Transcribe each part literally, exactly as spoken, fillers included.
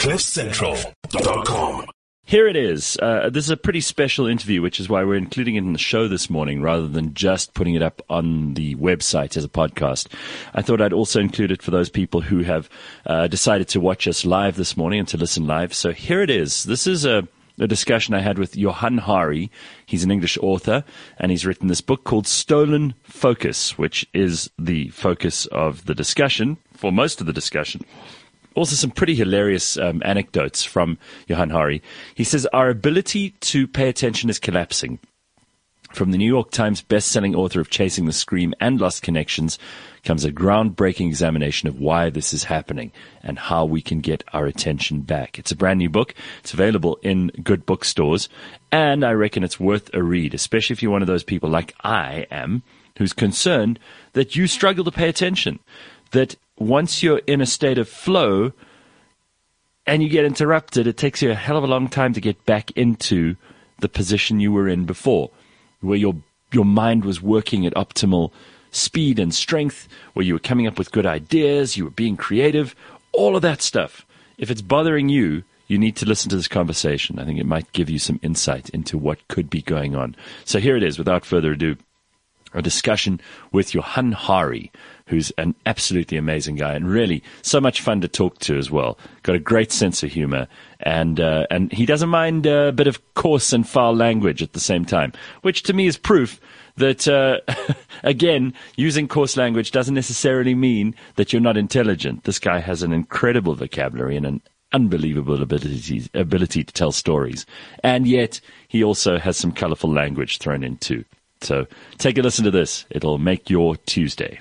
cliff central dot com. Here it is. Uh, this is a pretty special interview, which is why we're including it in the show this morning rather than just putting it up on the website as a podcast. I thought I'd also include it for those people who have uh, decided to watch us live this morning and to listen live. So here it is. This is a, a discussion I had with Johann Hari. He's an English author, and he's written this book called Stolen Focus, which is the focus of the discussion, for most of the discussion. Also, some pretty hilarious um, anecdotes from Johann Hari. He says, our ability to pay attention is collapsing. From the New York Times best-selling author of Chasing the Scream and Lost Connections comes a groundbreaking examination of why this is happening and how we can get our attention back. It's a brand new book. It's available in good bookstores, and I reckon it's worth a read, especially if you're one of those people like I am, who's concerned that you struggle to pay attention, that once you're in a state of flow and you get interrupted, it takes you a hell of a long time to get back into the position you were in before, where your your mind was working at optimal speed and strength, where you were coming up with good ideas, you were being creative, all of that stuff. If it's bothering you, you need to listen to this conversation. I think it might give you some insight into what could be going on. So here it is, without further ado, a discussion with Johann Hari, who's an absolutely amazing guy and really so much fun to talk to as well. Got a great sense of humor, and uh, and he doesn't mind a bit of coarse and foul language at the same time, which to me is proof that, uh, again, using coarse language doesn't necessarily mean that you're not intelligent. This guy has an incredible vocabulary and an unbelievable ability, ability to tell stories, and yet he also has some colorful language thrown in too. So take a listen to this. It'll make your Tuesday.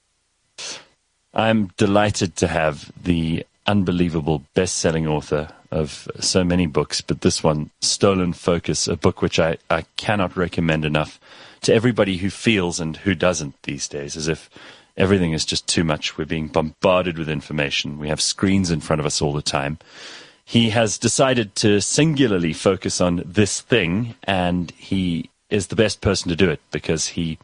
I'm delighted to have the unbelievable best-selling author of so many books, but this one, Stolen Focus, a book which I, I cannot recommend enough to everybody who feels and who doesn't these days, as if everything is just too much. We're being bombarded with information. We have screens in front of us all the time. He has decided to singularly focus on this thing, and he is the best person to do it because he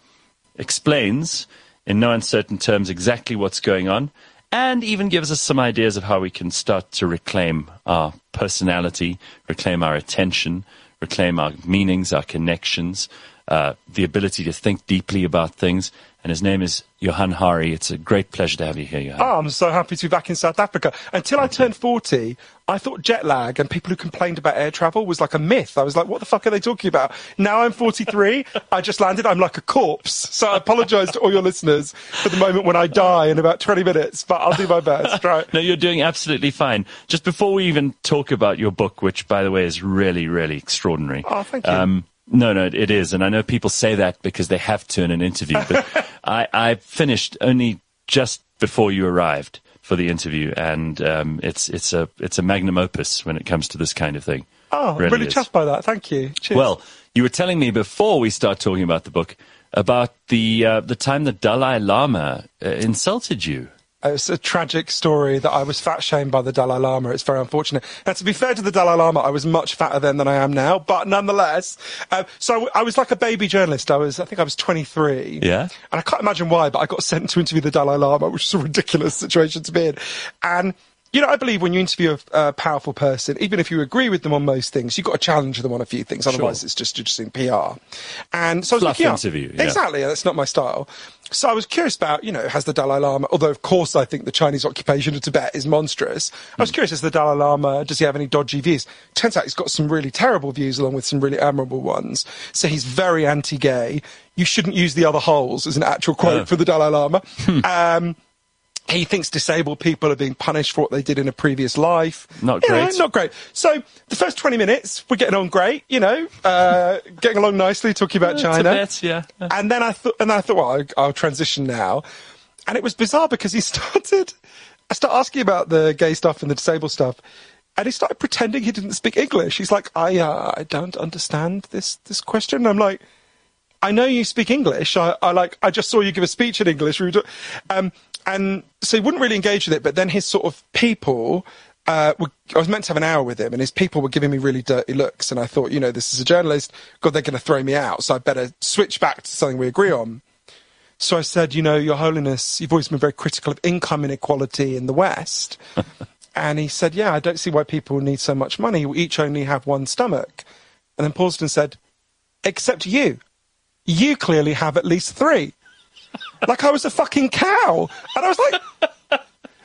explains in no uncertain terms exactly what's going on and even gives us some ideas of how we can start to reclaim our personality, reclaim our attention, reclaim our meanings, our connections, uh, the ability to think deeply about things. And his name is Johann Hari. It's a great pleasure to have you here, Johann. Oh, I'm so happy to be back in South Africa. Until I turned forty, I thought jet lag and people who complained about air travel was like a myth. I was like, what the fuck are they talking about? Now I'm forty-three. I just landed. I'm like a corpse. So I apologise to all your listeners for the moment when I die in about twenty minutes, but I'll do my best, right? No, you're doing absolutely fine. Just before we even talk about your book, which, by the way, is really, really extraordinary. Oh, thank you. Um, No, no, it is. And I know people say that because they have to in an interview. But I, I finished only just before you arrived for the interview. And um, it's it's a it's a magnum opus when it comes to this kind of thing. Oh, I'm really, really is. chuffed by that. Thank you. Cheers. Well, you were telling me before we start talking about the book about the, uh, the time the Dalai Lama uh, insulted you. It's a tragic story that I was fat-shamed by the Dalai Lama. It's very unfortunate. Now, to be fair to the Dalai Lama, I was much fatter then than I am now, but nonetheless. Uh, so I was like a baby journalist. I was, I think I was twenty-three. Yeah. And I can't imagine why, but I got sent to interview the Dalai Lama, which is a ridiculous situation to be in. And, you know, I believe when you interview a, a powerful person, even if you agree with them on most things, you've got to challenge them on a few things. Otherwise, Sure. it's just, just in P R. And so I was Fluff looking up. interview, yeah. Exactly. That's not my style. So I was curious about, you know, has the Dalai Lama, although of course I think the Chinese occupation of Tibet is monstrous, I was curious, as the Dalai Lama, does he have any dodgy views? Turns out he's got some really terrible views along with some really admirable ones. So he's very anti-gay. You shouldn't use the other holes as an actual quote Oh. for the Dalai Lama. um, he thinks disabled people are being punished for what they did in a previous life. Not You know, great. not great. So the first twenty minutes, we're getting on great, you know, uh, getting along nicely, talking about China. Tibet, yeah. And then I thought, and then I thought, well, I'll, I'll transition now. And it was bizarre because he started, I started asking about the gay stuff and the disabled stuff. And he started pretending he didn't speak English. He's like, I, uh, I don't understand this, this question. And I'm like, I know you speak English. I, I like, I just saw you give a speech in English. Um, and so he wouldn't really engage with it. But then his sort of people, uh, were, I was meant to have an hour with him, and his people were giving me really dirty looks. And I thought, you know, this is a journalist. God, they're going to throw me out. So I better switch back to something we agree on. So I said, you know, Your Holiness, you've always been very critical of income inequality in the West. And he said, yeah, I don't see why people need so much money. We each only have one stomach. And then paused and said, except you. You clearly have at least three. Like I was a fucking cow. And I was like,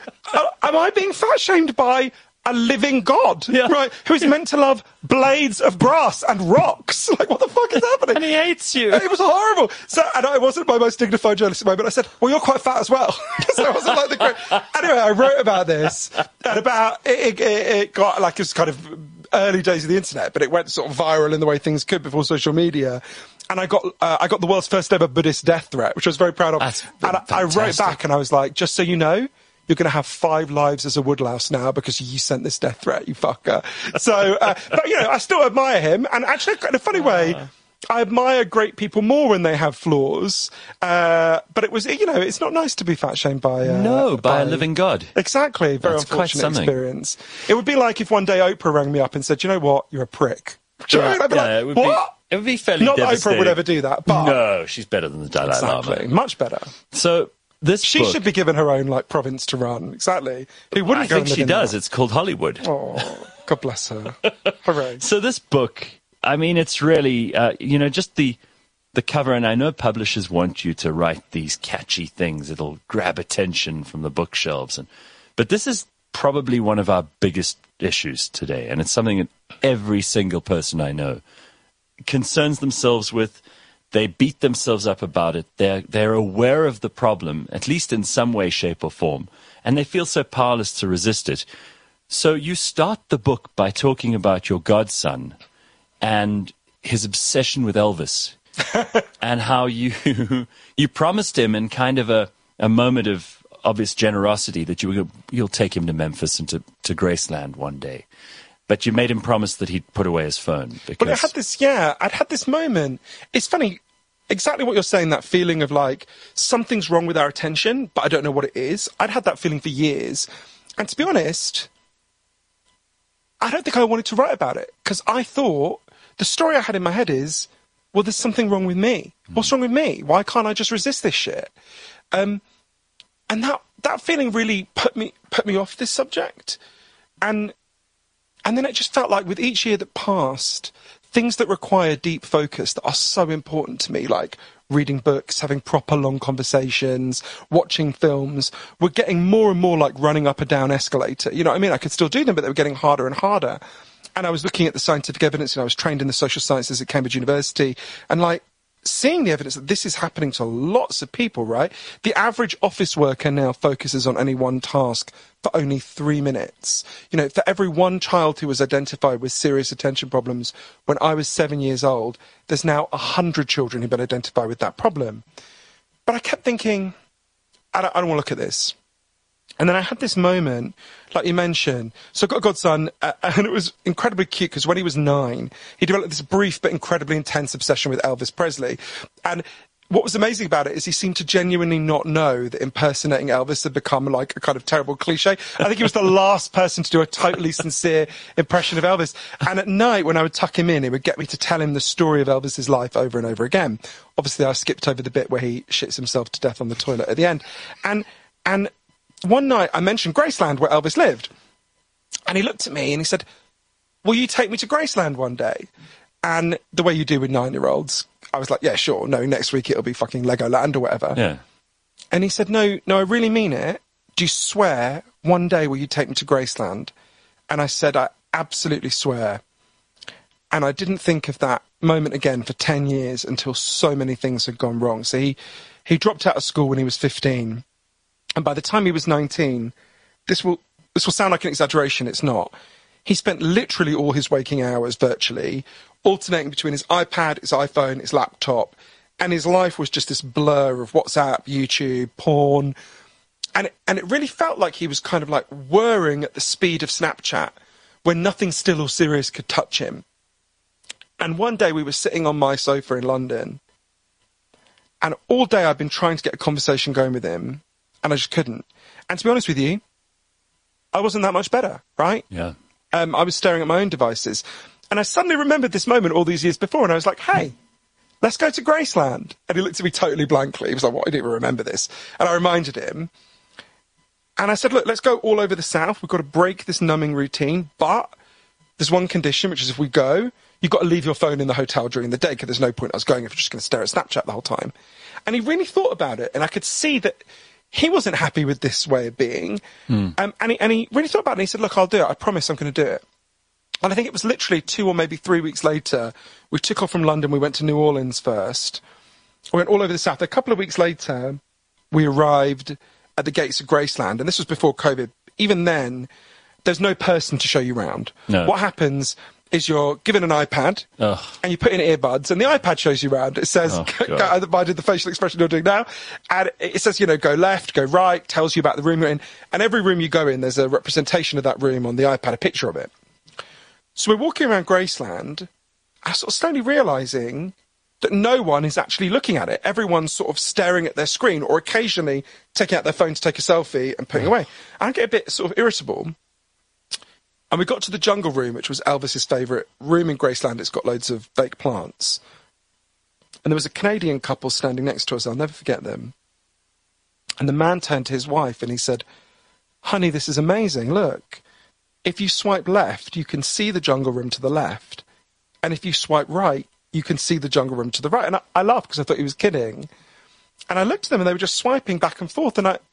am I being fat-shamed by a living god, yeah. right? Who is meant to love blades of grass and rocks? Like, what the fuck is happening? And he hates you. It was horrible. So, and I wasn't my most dignified journalistic moment. I said, well, you're quite fat as well. So I wasn't like the great... Anyway, I wrote about this, and about, it, it, it got, like, it was kind of early days of the internet, but it went sort of viral in the way things could before social media. And I got, uh, I got the world's first ever Buddhist death threat, which I was very proud of. That's and I, I wrote back and I was like, just so you know, you're going to have five lives as a woodlouse now because you sent this death threat, you fucker. So, uh, but, you know, I still admire him. And actually, in a funny way, I admire great people more when they have flaws. Uh, but it was, you know, it's not nice to be fat-shamed by... Uh, no, by, by a living god. Exactly. Very That's unfortunate quite something. experience. It would be like if one day Oprah rang me up and said, you know what, you're a prick. Do you know what I mean? I'd be yeah, like, it would what? Be, it would be fairly Not that devastating. Oprah would ever do that, but... No, she's better than the Dalai Exactly. Lama. Much better. So... This she book, should be given her own like province to run. Exactly. Who wouldn't I go think and live she in does. that? It's called Hollywood. Oh, God bless her. Hooray. So this book, I mean, it's really, uh, you know, just the the cover. And I know publishers want you to write these catchy things that'll grab attention from the bookshelves. And but this is probably one of our biggest issues today, and it's something that every single person I know concerns themselves with. They beat themselves up about it. They're, they're aware of the problem, at least in some way, shape, or form, and they feel so powerless to resist it. So you start the book by talking about your godson and his obsession with Elvis and how you you promised him in kind of a, a moment of obvious generosity that you were, you'll take him to Memphis and to, to Graceland one day. But you made him promise that he'd put away his phone. Because... But I had this, yeah, I'd had this moment. It's funny, exactly what you're saying, that feeling of like, something's wrong with our attention, but I don't know what it is. I'd had that feeling for years. And to be honest, I don't think I wanted to write about it. Because I thought, the story I had in my head is, well, there's something wrong with me. Mm. What's wrong with me? Why can't I just resist this shit? Um, and that, that feeling really put me, put me off this subject. And... And then it just felt like with each year that passed, things that require deep focus that are so important to me, like reading books, having proper long conversations, watching films, were getting more and more like running up a down escalator. You know what I mean? I could still do them, but they were getting harder and harder. And I was looking at the scientific evidence, and I was trained in the social sciences at Cambridge University, and like, seeing the evidence that this is happening to lots of people, right? The average office worker now focuses on any one task for only three minutes. You know, for every one child who was identified with serious attention problems when I was seven years old, there's now a hundred children who've been identified with that problem. But I kept thinking, I don't, I don't want to look at this. And then I had this moment, like you mentioned. So I got a godson, uh, and it was incredibly cute because when he was nine, he developed this brief but incredibly intense obsession with Elvis Presley. And what was amazing about it is he seemed to genuinely not know that impersonating Elvis had become like a kind of terrible cliche. I think he was the last person to do a totally sincere impression of Elvis. And at night, when I would tuck him in, it would get me to tell him the story of Elvis's life over and over again. Obviously, I skipped over the bit where he shits himself to death on the toilet at the end. And, and, one night I mentioned Graceland, where Elvis lived. And he looked at me and he said, will you take me to Graceland one day? And the way you do with nine-year-olds, I was like, yeah, sure. No, next week it'll be fucking Legoland or whatever. Yeah. And he said, no, no, I really mean it. Do you swear one day will you take me to Graceland? And I said, I absolutely swear. And I didn't think of that moment again for ten years until so many things had gone wrong. So he, he dropped out of school when he was fifteen. And by the time he was nineteen, this will this will sound like an exaggeration, it's not. He spent literally all his waking hours virtually, alternating between his iPad, his iPhone, his laptop, and his life was just this blur of WhatsApp, YouTube, porn. And it, and it really felt like he was kind of like whirring at the speed of Snapchat when nothing still or serious could touch him. And one day we were sitting on my sofa in London, and all day I'd been trying to get a conversation going with him, and I just couldn't. And to be honest with you, I wasn't that much better, right? Yeah. Um, I was staring at my own devices. And I suddenly remembered this moment all these years before, and I was like, hey, let's go to Graceland. And he looked at me totally blankly. He was like, what? I didn't even remember this. And I reminded him. And I said, look, let's go all over the South. We've got to break this numbing routine. But there's one condition, which is if we go, you've got to leave your phone in the hotel during the day, because there's no point us going if you're just going to stare at Snapchat the whole time. And he really thought about it. And I could see that he wasn't happy with this way of being. Mm. Um, and, he, and he really thought about it. And he said, look, I'll do it. I promise I'm going to do it. And I think it was literally two or maybe three weeks later, we took off from London. We went to New Orleans first. We went all over the South. A couple of weeks later, we arrived at the gates of Graceland. And this was before COVID. Even then, there's no person to show you around. No. What happens is you're given an iPad, Ugh. and you put in earbuds, and the iPad shows you around. It says, oh, I did the facial expression you're doing now, and it says, you know, go left, go right, tells you about the room you're in. And every room you go in, there's a representation of that room on the iPad, a picture of it. So we're walking around Graceland, and sort of slowly realising that no one is actually looking at it. Everyone's sort of staring at their screen, or occasionally taking out their phone to take a selfie and putting it away. And I get a bit sort of irritable. And we got to the jungle room, which was Elvis's favourite room in Graceland. It's got loads of fake plants. And there was a Canadian couple standing next to us. I'll never forget them. And the man turned to his wife and he said, honey, this is amazing. Look, if you swipe left, you can see the jungle room to the left. And if you swipe right, you can see the jungle room to the right. And I, I laughed because I thought he was kidding. And I looked at them and they were just swiping back and forth. And I,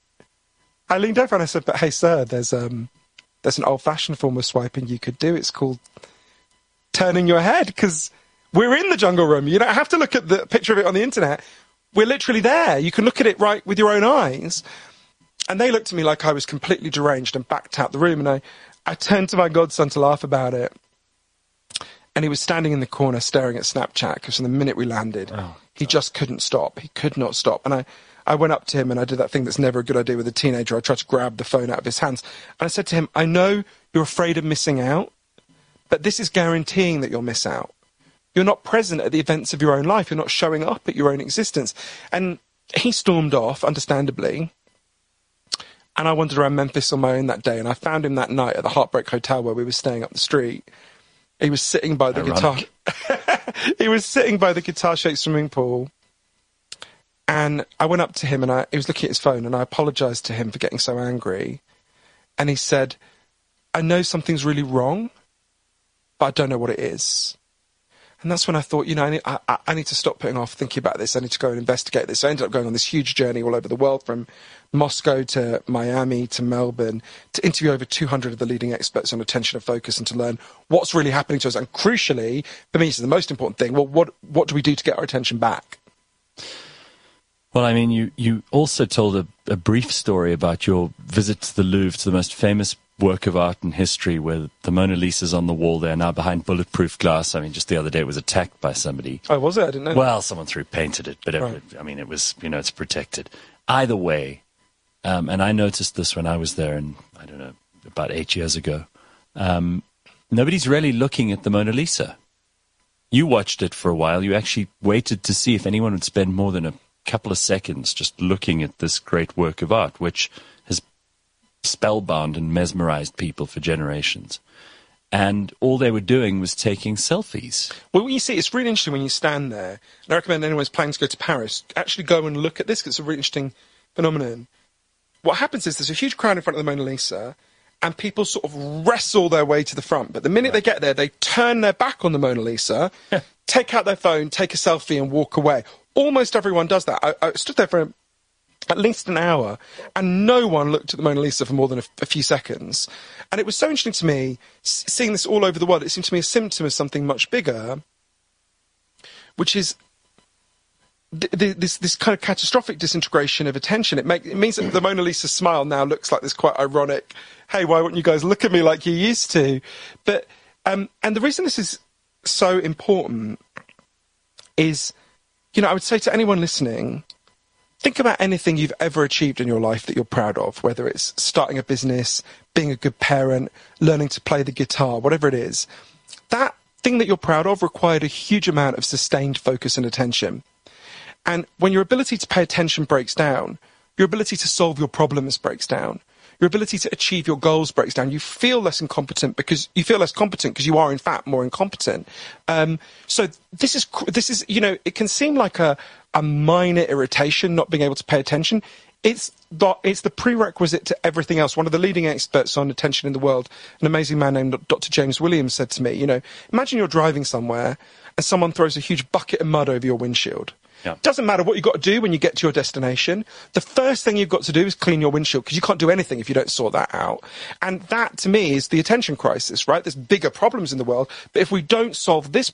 I leaned over and I said, but hey, sir, there's... um. There's an old-fashioned form of swiping you could do. It's called turning your head, because we're in the jungle room. You don't have to look at the picture of it on the internet. We're literally there. You can look at it right with your own eyes. And they looked at me like I was completely deranged and backed out the room. And I, I turned to my godson to laugh about it. And he was standing in the corner staring at Snapchat, because from the minute we landed, oh, he just couldn't stop. He could not stop. And I... I went up to him and I did that thing that's never a good idea with a teenager. I tried to grab the phone out of his hands. And I said to him, I know you're afraid of missing out, but this is guaranteeing that you'll miss out. You're not present at the events of your own life. You're not showing up at your own existence. And he stormed off, understandably. And I wandered around Memphis on my own that day. And I found him that night at the Heartbreak Hotel where we were staying up the street. He was sitting by the Ironic. guitar. He was sitting by the guitar-shaped swimming pool. And I went up to him and I, he was looking at his phone and I apologised to him for getting so angry. And he said, I know something's really wrong, but I don't know what it is. And that's when I thought, you know, I need, I, I need to stop putting off thinking about this. I need to go and investigate this. So I ended up going on this huge journey all over the world, from Moscow to Miami to Melbourne, to interview over two hundred of the leading experts on attention and focus, and to learn what's really happening to us. And crucially, for me, this is the most important thing. Well, what, what do we do to get our attention back? Well, I mean, you, you also told a, a brief story about your visit to the Louvre, to the most famous work of art in history, where the Mona Lisa's on the wall there now behind bulletproof glass. I mean, just the other day it was attacked by somebody. Oh, was it? I didn't know. Well, someone threw paint at it, but right. it, I mean, it was, you know, it's protected. Either way, um, and I noticed this when I was there, and I don't know, about eight years ago, um, nobody's really looking at the Mona Lisa. You watched it for a while. You actually waited to see if anyone would spend more than a couple of seconds just looking at this great work of art, which has spellbound and mesmerized people for generations. And all they were doing was taking selfies. Well, when you see, it's really interesting when you stand there. And I recommend anyone who's planning to go to Paris, actually go and look at this, because it's a really interesting phenomenon. What happens is there's a huge crowd in front of the Mona Lisa, and people sort of wrestle their way to the front. But the minute right. they get there, they turn their back on the Mona Lisa, take out their phone, take a selfie, and walk away. Almost everyone does that. I, I stood there for at least an hour, and no one looked at the Mona Lisa for more than a, a few seconds. And it was so interesting to me, seeing this all over the world. It seemed to me a symptom of something much bigger, which is th- th- this this kind of catastrophic disintegration of attention. It, make, it means that the Mona Lisa smile now looks like this quite ironic, hey, why won't you guys look at me like you used to? But um, and the reason this is so important is, you know, I would say to anyone listening, think about anything you've ever achieved in your life that you're proud of, whether it's starting a business, being a good parent, learning to play the guitar, whatever it is. That thing that you're proud of required a huge amount of sustained focus and attention. And when your ability to pay attention breaks down, your ability to solve your problems breaks down. Your ability to achieve your goals breaks down. You feel less incompetent because you feel less competent because you are in fact more incompetent. Um, so this is this is you know it can seem like a a minor irritation not being able to pay attention. It's the, it's the prerequisite to everything else. One of the leading experts on attention in the world, an amazing man named Doctor James Williams, said to me, you know, imagine you're driving somewhere and someone throws a huge bucket of mud over your windshield. Yeah. Doesn't matter what you've got to do when you get to your destination. The first thing you've got to do is clean your windshield, because you can't do anything if you don't sort that out. And that, to me, is the attention crisis, right? There's bigger problems in the world, but if we don't solve this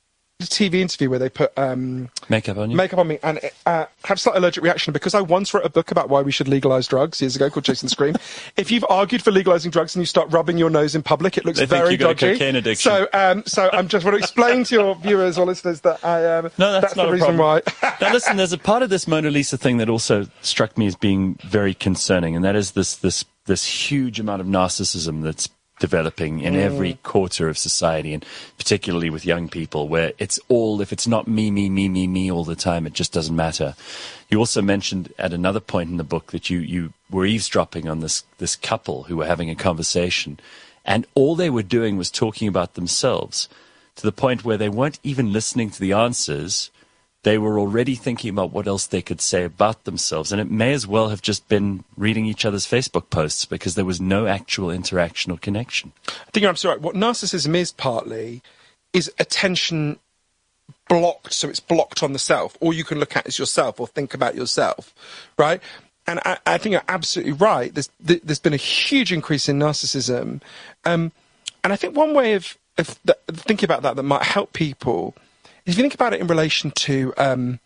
T V interview where they put um, makeup on you, makeup on me, and uh, have slight allergic reaction, because I once wrote a book about why we should legalise drugs years ago called Chasing the Scream. If you've argued for legalising drugs and you start rubbing your nose in public, it looks they very think you've got dodgy. A cocaine addiction. So, um, so I'm just want to explain to your viewers or listeners that I am. Um, no, that's, that's not the a reason problem. why. Now, listen, there's a part of this Mona Lisa thing that also struck me as being very concerning, and that is this this this huge amount of narcissism that's developing in mm. every quarter of society, and particularly with young people, where it's all, if it's not me, me, me, me, me all the time, it just doesn't matter. You also mentioned at another point in the book that you, you were eavesdropping on this, this couple who were having a conversation, and all they were doing was talking about themselves, to the point where they weren't even listening to the answers. They were already thinking about what else they could say about themselves. And it may as well have just been reading each other's Facebook posts, because there was no actual interaction or connection. I think you're absolutely right. What narcissism is partly is attention blocked, so it's blocked on the self. All you can look at is yourself or think about yourself, right? And I, I think you're absolutely right. There's, there's been a huge increase in narcissism. Um, and I think one way of, of th- thinking about that that might help people, if you think about it in relation to, um,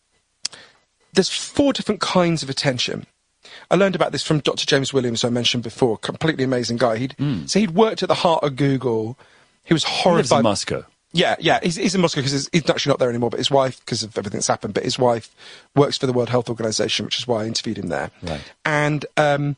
there's four different kinds of attention. I learned about this from Doctor James Williams, who I mentioned before, completely amazing guy. He'd, mm. So he'd worked at the heart of Google. He was horrified. He lives in Moscow. Yeah, yeah, he's, he's in Moscow because he's, he's actually not there anymore, but his wife, because of everything that's happened, but his wife works for the World Health Organization, which is why I interviewed him there. Right. And um,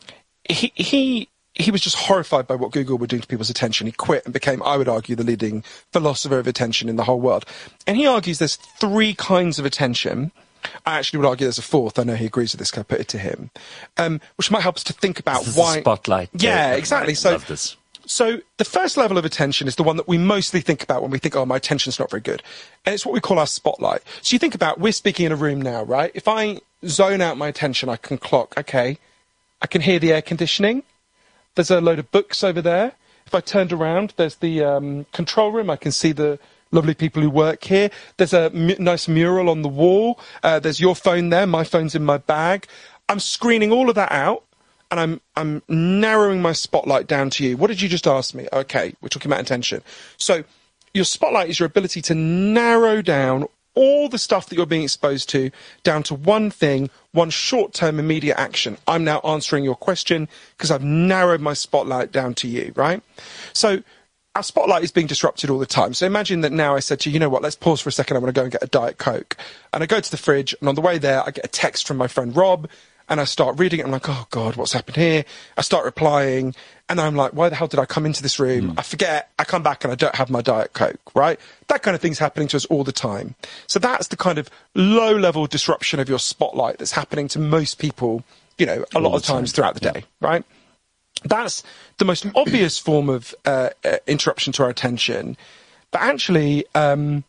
he... he He was just horrified by what Google were doing to people's attention. He quit and became, I would argue, the leading philosopher of attention in the whole world. And he argues there's three kinds of attention. I actually would argue there's a fourth. I know he agrees with this because I put it to him, um, which might help us to think about this is why. The spotlight. Yeah, exactly. I so, love this. So the first level of attention is the one that we mostly think about when we think, oh, my attention's not very good. And it's what we call our spotlight. So you think about, we're speaking in a room now, right? If I zone out my attention, I can clock, okay, I can hear the air conditioning. There's a load of books over there. If I turned around, there's the um, control room. I can see the lovely people who work here. There's a m- nice mural on the wall. Uh, there's your phone there. My phone's in my bag. I'm screening all of that out, and I'm I'm narrowing my spotlight down to you. What did you just ask me? Okay, we're talking about attention. So your spotlight is your ability to narrow down all the stuff that you're being exposed to down to one thing, one short-term immediate action. I'm now answering your question because I've narrowed my spotlight down to you, right? So our spotlight is being disrupted all the time. So imagine that now I said to you, you know what, let's pause for a second. I want to go and get a Diet Coke. And I go to the fridge, and on the way there, I get a text from my friend Rob, and I start reading it. I'm like, oh, God, what's happened here? I start replying, and I'm like, why the hell did I come into this room? Mm. I forget. I come back, and I don't have my Diet Coke, right? That kind of thing's happening to us all the time. So that's the kind of low-level disruption of your spotlight that's happening to most people, you know, a all lot of times time. throughout the day, yeah. right? That's the most obvious form of uh, uh, interruption to our attention, but actually um,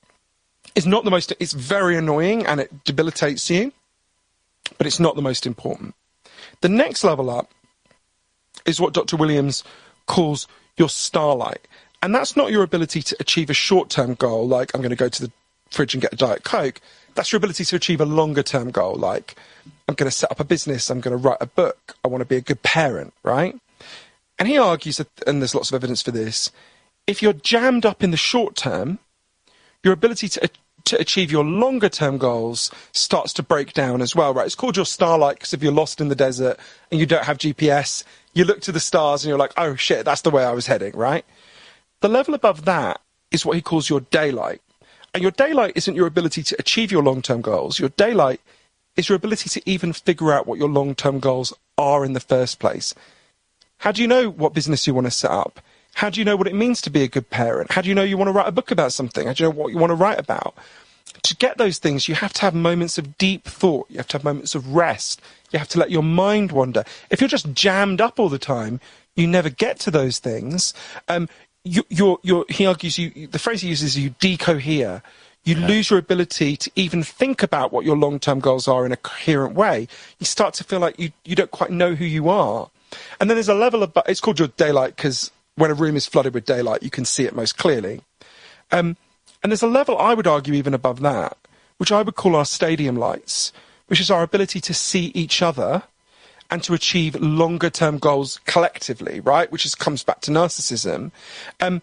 it's not the most, it's very annoying and it debilitates you, but it's not the most important. The next level up is what Doctor Williams calls your starlight. And that's not your ability to achieve a short-term goal, like I'm going to go to the fridge and get a Diet Coke. That's your ability to achieve a longer-term goal, like I'm going to set up a business, I'm going to write a book, I want to be a good parent, right? And he argues, that, and there's lots of evidence for this, if you're jammed up in the short term, your ability to to achieve your longer term goals starts to break down as well, right? It's called your starlight because if you're lost in the desert and you don't have G P S, you look to the stars and you're like, oh shit, that's the way I was heading, right? The level above that is what he calls your daylight. And your daylight isn't your ability to achieve your long-term goals. Your daylight is your ability to even figure out what your long-term goals are in the first place. How do you know what business you want to set up? How do you know what it means to be a good parent? How do you know you want to write a book about something? How do you know what you want to write about? To get those things, you have to have moments of deep thought. You have to have moments of rest. You have to let your mind wander. If you're just jammed up all the time, you never get to those things. Um, you, you're, you're, he argues, you, the phrase he uses, you decohere. You Yeah. lose your ability to even think about what your long-term goals are in a coherent way. You start to feel like you, you don't quite know who you are. And then there's a level of, it's called your daylight, because when a room is flooded with daylight, you can see it most clearly. Um, and there's a level, I would argue, even above that, which I would call our stadium lights, which is our ability to see each other and to achieve longer-term goals collectively, right? Which is, comes back to narcissism. Um,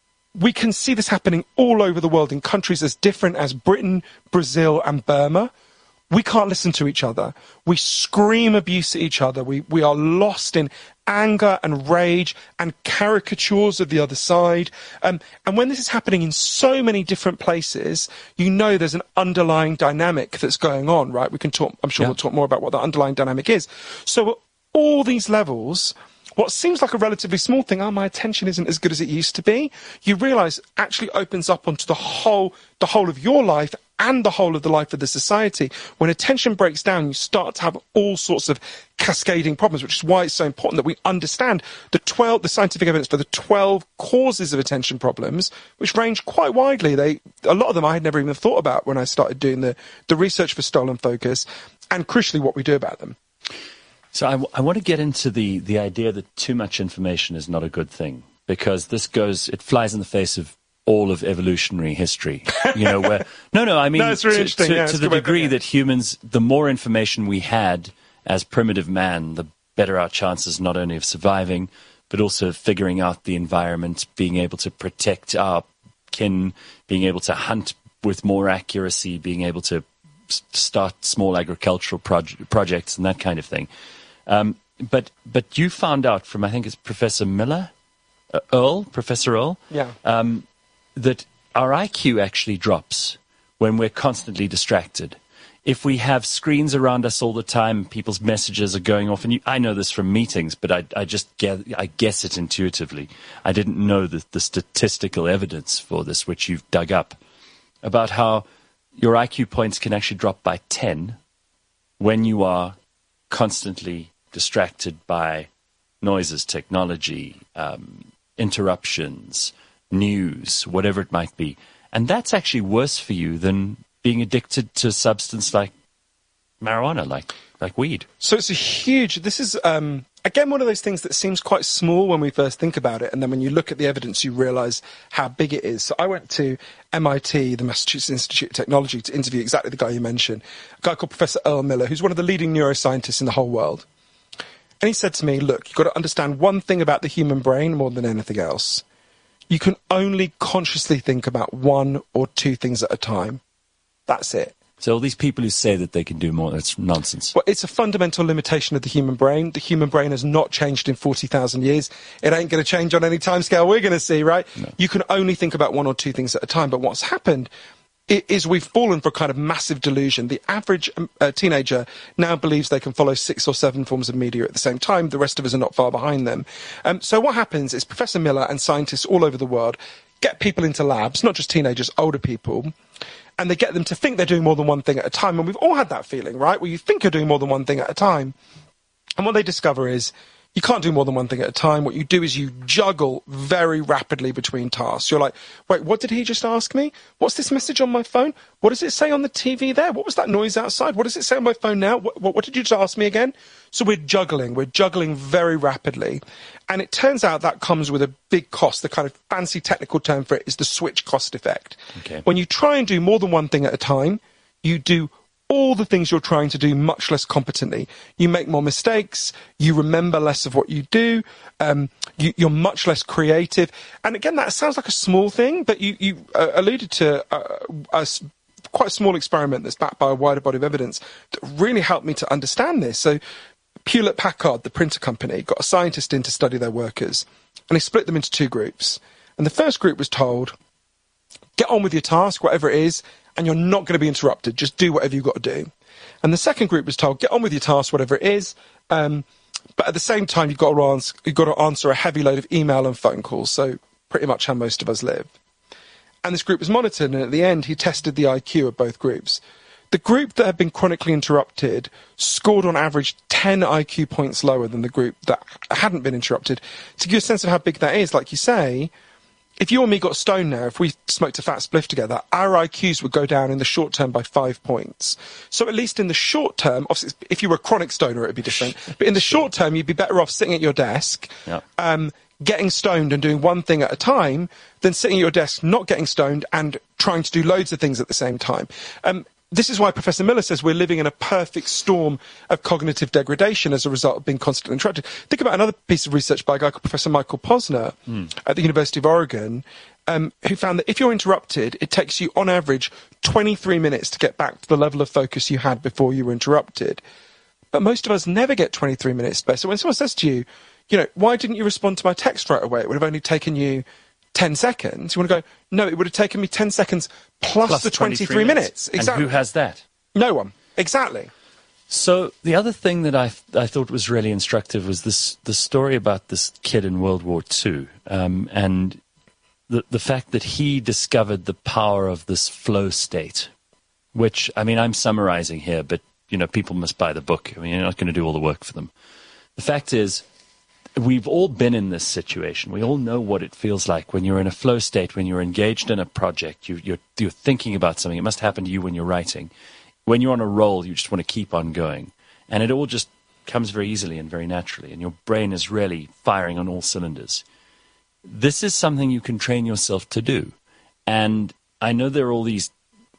we can see this happening all over the world in countries as different as Britain, Brazil, and Burma. We can't listen to each other. We scream abuse at each other. We, we are lost in anger and rage and caricatures of the other side. Um, and when this is happening in so many different places, you know there's an underlying dynamic that's going on, right? We can talk, I'm sure Yeah. we'll talk more about what that underlying dynamic is. So at all these levels, what seems like a relatively small thing, oh, my attention isn't as good as it used to be, you realise actually opens up onto the whole, the whole of your life and the whole of the life of the society. When attention breaks down, you start to have all sorts of cascading problems, which is why it's so important that we understand the twelve, the scientific evidence for the twelve causes of attention problems, which range quite widely. They, a lot of them I had never even thought about when I started doing the, the research for Stolen Focus, and crucially what we do about them. So I, w- I want to get into the, the idea that too much information is not a good thing, because this goes, it flies in the face of all of evolutionary history. You know, where, no, no, I mean, No, it's really to, interesting. to, Yeah, to it's the a good way of degree putting it. that humans, the more information we had as primitive man, the better our chances not only of surviving, but also figuring out the environment, being able to protect our kin, being able to hunt with more accuracy, being able to s- start small agricultural proj- projects and that kind of thing. Um, but but you found out from, I think it's Professor Miller, uh, Earl, Professor Earl, Yeah. um, that our I Q actually drops when we're constantly distracted. If we have screens around us all the time, people's messages are going off, and you, I know this from meetings, but I, I just get, I guess it intuitively. I didn't know the, the statistical evidence for this, which you've dug up, about how your I Q points can actually drop by ten when you are constantly distracted by noises, technology, um, interruptions, news, whatever it might be. And that's actually worse for you than being addicted to a substance like marijuana, like like weed. So it's a huge, this is, um, again, one of those things that seems quite small when we first think about it. And then when you look at the evidence, you realise how big it is. So I went to M I T, the Massachusetts Institute of Technology, to interview exactly the guy you mentioned, a guy called Professor Earl Miller, who's one of the leading neuroscientists in the whole world. And he said to me, look, you've got to understand one thing about the human brain more than anything else. You can only consciously think about one or two things at a time. That's it. So all these people who say that they can do more, that's nonsense. Well, it's a fundamental limitation of the human brain. The human brain has not changed in forty thousand years. It ain't going to change on any timescale we're going to see, right? No. You can only think about one or two things at a time. But what's happened i- is we've fallen for a kind of massive delusion. The average um, uh, teenager now believes they can follow six or seven forms of media at the same time. The rest of us are not far behind them. Um, so what happens is Professor Miller and scientists all over the world get people into labs, not just teenagers, older people, and they get them to think they're doing more than one thing at a time. And we've all had that feeling, right? Where you think you're doing more than one thing at a time. And what they discover is you can't do more than one thing at a time. What you do is you juggle very rapidly between tasks. You're like, wait, what did he just ask me? What's this message on my phone? What does it say on the T V there? What was that noise outside? What does it say on my phone now? What, what, what did you just ask me again? So we're juggling. We're juggling very rapidly. And it turns out that comes with a big cost. The kind of fancy technical term for it is the switch cost effect. Okay. When you try and do more than one thing at a time, you do all the things you're trying to do much less competently. You make more mistakes, you remember less of what you do, um, you, you're much less creative. And again, that sounds like a small thing, but you, you uh, alluded to uh, a s- quite a small experiment that's backed by a wider body of evidence that really helped me to understand this. So Hewlett-Packard, the printer company, got a scientist in to study their workers, and they split them into two groups. And the first group was told, get on with your task, whatever it is, and you're not going to be interrupted. Just do whatever you've got to do. And the second group was told, get on with your task, whatever it is, um, but at the same time, you've got to answer, you've got to answer a heavy load of email and phone calls, so pretty much how most of us live. And this group was monitored, and at the end, he tested the I Q of both groups. The group that had been chronically interrupted scored on average ten I Q points lower than the group that hadn't been interrupted. To give you a sense of how big that is, like you say, if you and me got stoned now, if we smoked a fat spliff together, our I Qs would go down in the short term by five points. So at least in the short term, obviously, if you were a chronic stoner, it would be different. But in the short term, you'd be better off sitting at your desk, Yep. um, getting stoned and doing one thing at a time, than sitting at your desk, not getting stoned, and trying to do loads of things at the same time. Um, This is why Professor Miller says we're living in a perfect storm of cognitive degradation as a result of being constantly interrupted. Think about another piece of research by a guy called Professor Michael Posner mm. at the University of Oregon, um, who found that if you're interrupted, it takes you, on average, twenty-three minutes to get back to the level of focus you had before you were interrupted. But most of us never get twenty-three minutes space. So when someone says to you, you know, why didn't you respond to my text right away? It would have only taken you ten seconds. You want to go, no, it would have taken me ten seconds plus, plus the twenty-three minutes. minutes. Exactly. And who has that? No one. Exactly. So the other thing that I I thought was really instructive was this the story about this kid in World War Two, um, and the the fact that he discovered the power of this flow state, which, I mean, I'm summarizing here, but, you know, people must buy the book. I mean, you're not going to do all the work for them. The fact is, we've all been in this situation. We all know what it feels like when you're in a flow state, when you're engaged in a project, you, you're, you're thinking about something. It must happen to you when you're writing. When you're on a roll, you just want to keep on going. And it all just comes very easily and very naturally. And your brain is really firing on all cylinders. This is something you can train yourself to do. And I know there are all these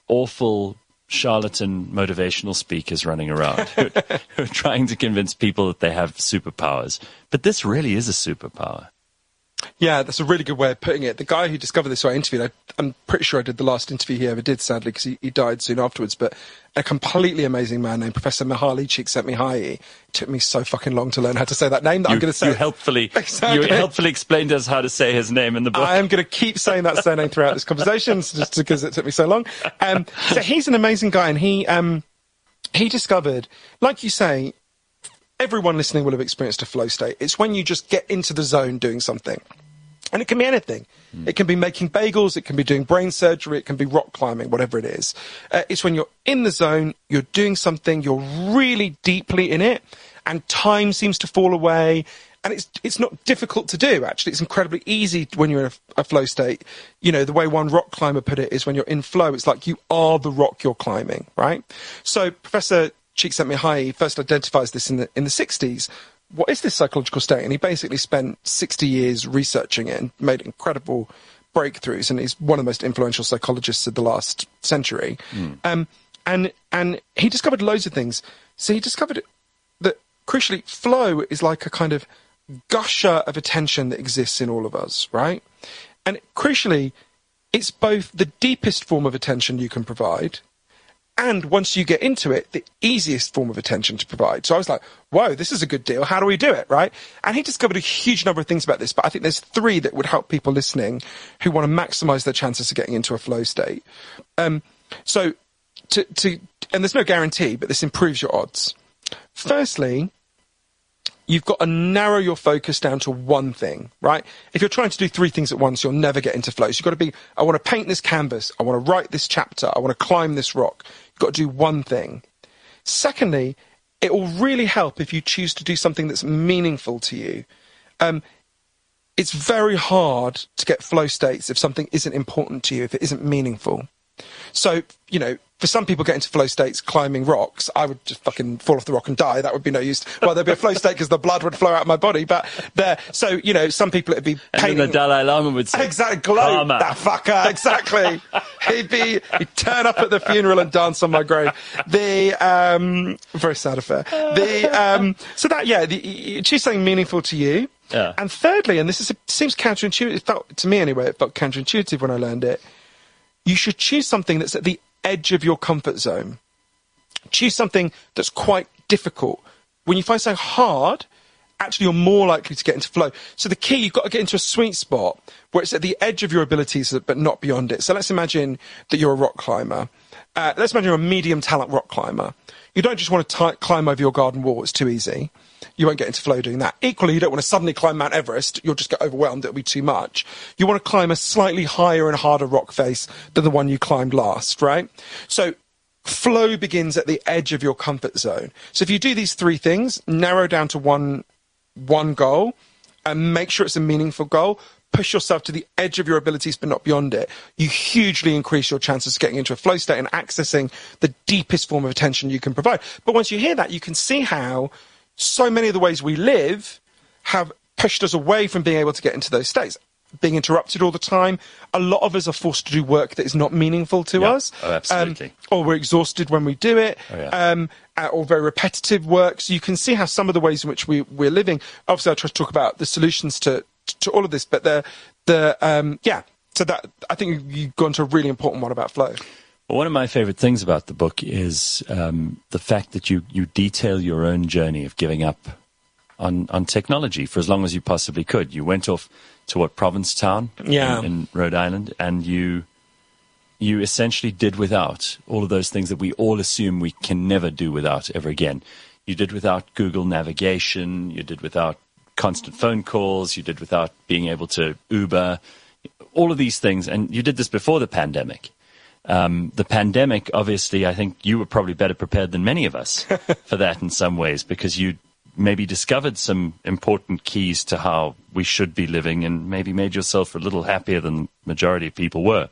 awful charlatan motivational speakers running around who, who are trying to convince people that they have superpowers. But this really is a superpower. Yeah, that's a really good way of putting it. The guy who discovered this, who I interviewed, I, I'm pretty sure I did the last interview he ever did, sadly, because he, he died soon afterwards, but a completely amazing man named Professor Mihaly Csikszentmihalyi. It took me so fucking long to learn how to say that name that you, I'm going to say. You helpfully, exactly. you helpfully explained to us how to say his name in the book. I am going to keep saying that surname throughout this conversation, just because it took me so long. Um, so he's an amazing guy, and he um, he discovered, like you say, everyone listening will have experienced a flow state. It's when you just get into the zone doing something. And it can be anything. Mm. It can be making bagels, it can be doing brain surgery, it can be rock climbing, whatever it is. Uh, it's when you're in the zone, you're doing something, you're really deeply in it, and time seems to fall away. And it's it's not difficult to do, actually. It's incredibly easy when you're in a, a flow state. You know, the way one rock climber put it is when you're in flow, it's like you are the rock you're climbing, right? So Professor Csikszentmihalyi first identifies this in the in the sixties. What is this psychological state? And he basically spent sixty years researching it and made incredible breakthroughs. And he's one of the most influential psychologists of the last century. Mm. Um, and and he discovered loads of things. So he discovered that, crucially, flow is like a kind of gusher of attention that exists in all of us, right? And crucially, it's both the deepest form of attention you can provide, and once you get into it, the easiest form of attention to provide. So I was like, whoa, this is a good deal. How do we do it, right? And he discovered a huge number of things about this, but I think there's three that would help people listening who want to maximize their chances of getting into a flow state. Um, so, to, to, and there's no guarantee, but this improves your odds. Firstly, you've got to narrow your focus down to one thing, right? If you're trying to do three things at once, you'll never get into flow. So you've got to be, I want to paint this canvas, I want to write this chapter, I want to climb this rock. You've got to do one thing. Secondly, it will really help if you choose to do something that's meaningful to you. Um, it's very hard to get flow states if something isn't important to you, if it isn't meaningful. So, you know, for some people get into flow states climbing rocks, I would just fucking fall off the rock and die. That would be no use. Well, there'd be a flow state because the blood would flow out of my body. But there, so, you know, some people it'd be painting. And then the Dalai Lama would say, exactly, glow, that fucker, exactly. He'd be, he'd turn up at the funeral and dance on my grave. The, um, very sad affair. The, um, so that, yeah, the, you choose something meaningful to you. Yeah. And thirdly, and this is, seems counterintuitive, it felt, to me anyway, it felt counterintuitive when I learned it. You should choose something that's at the edge of your comfort zone. Choose something that's quite difficult. When you find something hard, actually you're more likely to get into flow. So the key, you've got to get into a sweet spot where it's at the edge of your abilities but not beyond it. So let's imagine that you're a rock climber. Uh, let's imagine you're a medium talent rock climber. You don't just want to t- climb over your garden wall. It's too easy. You won't get into flow doing that. Equally, you don't want to suddenly climb Mount Everest. You'll just get overwhelmed. It'll be too much. You want to climb a slightly higher and harder rock face than the one you climbed last, right? So flow begins at the edge of your comfort zone. So if you do these three things, narrow down to one, one goal, and make sure it's a meaningful goal, push yourself to the edge of your abilities but not beyond it, you hugely increase your chances of getting into a flow state and accessing the deepest form of attention you can provide. But once you hear that, you can see how so many of the ways we live have pushed us away from being able to get into those states. Being interrupted all the time. A lot of us are forced to do work that is not meaningful to yeah. us. Oh, absolutely. Um, or we're exhausted when we do it. Oh, yeah. um, or very repetitive work. So you can see how some of the ways in which we, we're living, obviously I try to talk about the solutions to, to all of this, but the, the um, yeah, so that I think you've gone to a really important one about flow. Well, one of my favorite things about the book is um, the fact that you, you detail your own journey of giving up on, on technology for as long as you possibly could. You went off to what, Provincetown yeah. in, in Rhode Island, and you you essentially did without all of those things that we all assume we can never do without ever again. You did without Google navigation, you did without constant phone calls, you did without being able to Uber, all of these things, and you did this before the pandemic. Um, the pandemic, obviously, I think you were probably better prepared than many of us for that in some ways, because you maybe discovered some important keys to how we should be living and maybe made yourself a little happier than the majority of people were.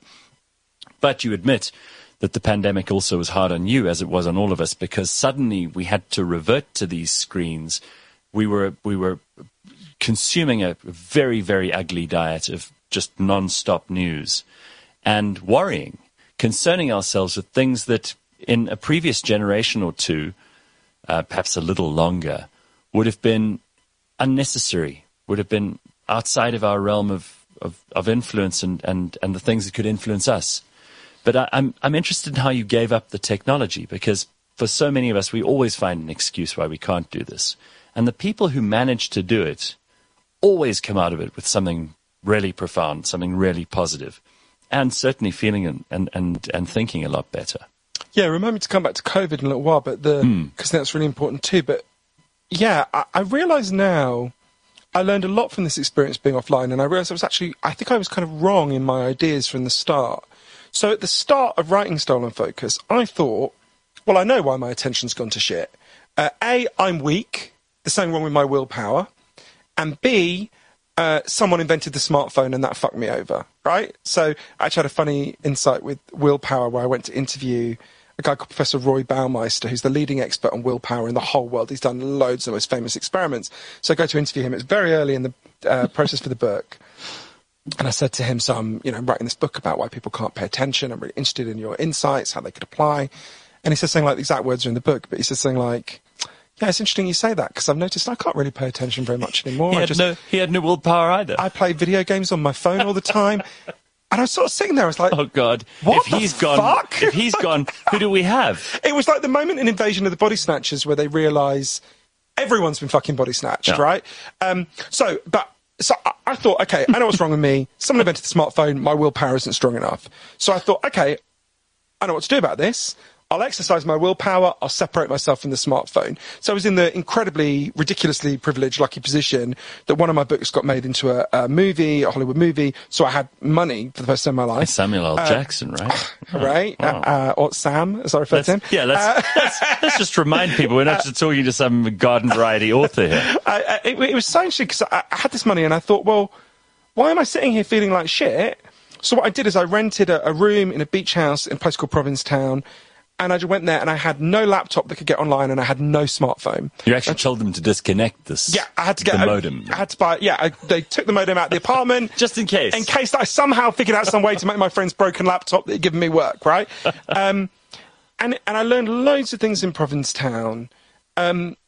But you admit that the pandemic also was hard on you, as it was on all of us, because suddenly we had to revert to these screens. We were we were consuming a very, very ugly diet of just non-stop news and worrying, concerning ourselves with things that in a previous generation or two, uh, perhaps a little longer, would have been unnecessary, would have been outside of our realm of, of, of influence and, and, and the things that could influence us. But I, I'm, I'm interested in how you gave up the technology, because for so many of us, we always find an excuse why we can't do this. And the people who manage to do it always come out of it with something really profound, something really positive, and certainly feeling and, and, and, and thinking a lot better. Yeah, remind me to come back to COVID in a little while, but the because mm. that's really important too. But yeah, I, I realise now I learned a lot from this experience being offline, and I realised I was actually, I think I was kind of wrong in my ideas from the start. So at the start of writing Stolen Focus, I thought, well, I know why my attention's gone to shit. Uh, A, I'm weak. There's something wrong with my willpower. And B, uh, someone invented the smartphone and that fucked me over, right? So I actually had a funny insight with willpower where I went to interview a guy called Professor Roy Baumeister, who's the leading expert on willpower in the whole world. He's done loads of the most famous experiments. So I go to interview him. It's very early in the uh, process for the book. And I said to him, so I'm, you know, writing this book about why people can't pay attention. I'm really interested in your insights, how they could apply. And he says something like, the exact words are in the book, but he says something like, yeah, it's interesting you say that, because I've noticed I can't really pay attention very much anymore. He I had, just, no, he had no willpower either. I play video games on my phone all the time. And I was sort of sitting there, I was like, oh, God. What if the he's gone, fuck? If he's gone, who do we have? It was like the moment in Invasion of the Body Snatchers where they realise everyone's been fucking body snatched, Yeah. right? Um, so, but, so I, I thought, okay, I know what's wrong with me. Someone invented the smartphone. My willpower isn't strong enough. So I thought, okay, I know what to do about this. I'll exercise my willpower. I'll separate myself from the smartphone. So I was in the incredibly, ridiculously privileged, lucky position that one of my books got made into a, a movie, a Hollywood movie. So I had money for the first time in my life. Samuel L. Uh, Jackson, right? Right? Oh. Uh, uh, or Sam, as I refer Let's, to him. yeah, let's, Uh, let's, let's just remind people we're not just talking to some garden variety author here. I, I, it, it was so interesting because I, I had this money and I thought, well, why am I sitting here feeling like shit? So what I did is I rented a, a room in a beach house in a place called Provincetown. And I just went there and I had no laptop that could get online and I had no smartphone. You actually told them to disconnect this. Yeah, I had to get the I, modem. I had to buy. Yeah, I, they took the modem out of the apartment Just in case. in case I somehow figured out some way to make my friend's broken laptop that had given me work. Right, um, and and I learned loads of things in Provincetown. Um,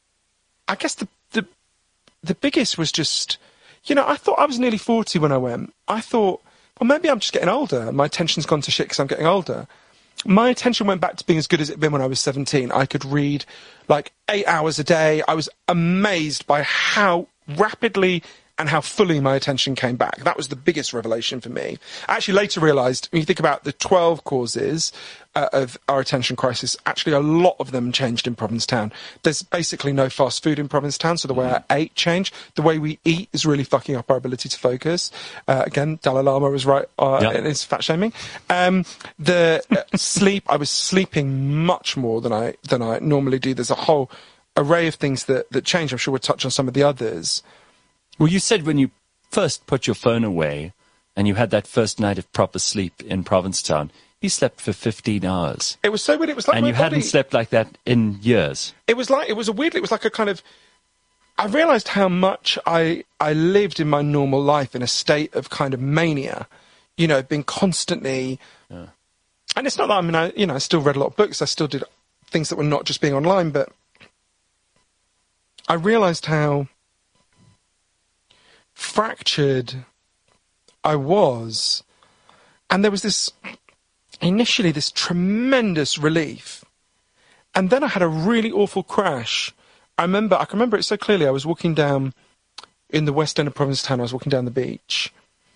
I guess the the the biggest was just, you know, I thought I was nearly forty when I went. I thought, well, maybe I'm just getting older. My attention's gone to shit because I'm getting older. My attention went back to being as good as it had been when I was seventeen. I could read like eight hours a day. I was amazed by how rapidly and how fully my attention came back. That was the biggest revelation for me. I actually later realised, when you think about the twelve causes uh, of our attention crisis, actually a lot of them changed in Provincetown. There's basically no fast food in Provincetown, so the way I ate changed. The way we eat is really fucking up our ability to focus. Uh, again, Dalai Lama was right uh, Yep. in his fat shaming. Um, the uh, sleep, I was sleeping much more than I than I normally do. There's a whole array of things that, that change. I'm sure we'll touch on some of the others. Well, you said when you first put your phone away and you had that first night of proper sleep in Provincetown, you slept for fifteen hours. It was so weird. It was like and my you body, hadn't slept like that in years. It was like, it was a weird, it was like a kind of, I realised how much I, I lived in my normal life in a state of kind of mania, you know, being constantly, yeah. And it's not that, I mean, I, you know, I still read a lot of books, I still did things that were not just being online, but I realised how fractured I was. And there was this, initially, this tremendous relief. And then I had a really awful crash. I remember, I can remember it so clearly. I was walking down in the west end of Provincetown. I was walking down the beach.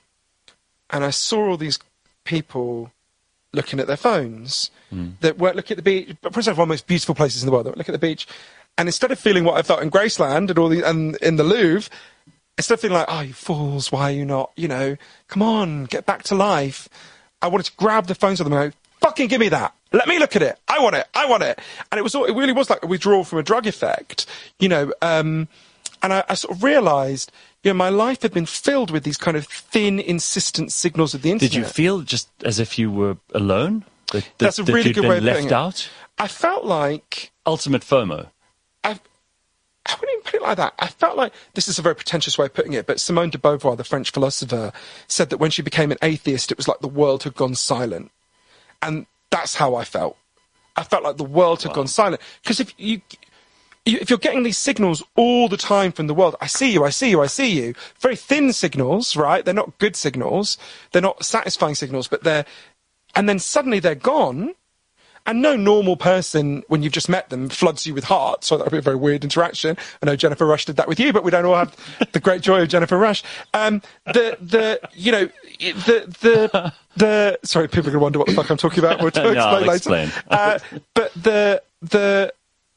And I saw all these people looking at their phones mm. that weren't looking at the beach. But Provincetown is one of the most beautiful places in the world. They weren't looking at the beach. And instead of feeling what I felt in Graceland and all the, and in the Louvre, instead of feeling like, oh, you fools, why are you not, you know, come on, get back to life. I wanted to grab the phones on them and go, fucking give me that. Let me look at it. I want it. I want it. And it was, it really was like a withdrawal from a drug effect, you know. Um, and I, I sort of realised, you know, my life had been filled with these kind of thin, insistent signals of the internet. Did you feel just as if you were alone? That, that, That's a that really you'd good been way of left putting it. out? I felt like ultimate FOMO. I, I wouldn't even put it like that. I felt like, this is a very pretentious way of putting it, but Simone de Beauvoir, the French philosopher, said that when she became an atheist, it was like the world had gone silent. And that's how I felt. I felt like the world had wow. gone silent. Because if you, you, if you're getting these signals all the time from the world, I see you, I see you, I see you, very thin signals, right? They're not good signals. They're not satisfying signals, but they're, and then suddenly they're gone. And no normal person, when you've just met them, floods you with hearts. So that would be a very weird interaction. I know Jennifer Rush did that with you, but we don't all have the great joy of Jennifer Rush. Um, the, the, you know, the, the, the, sorry, people are going to wonder what the fuck I'm talking about. We'll explain no, I'll later. Explain. uh, but the, the,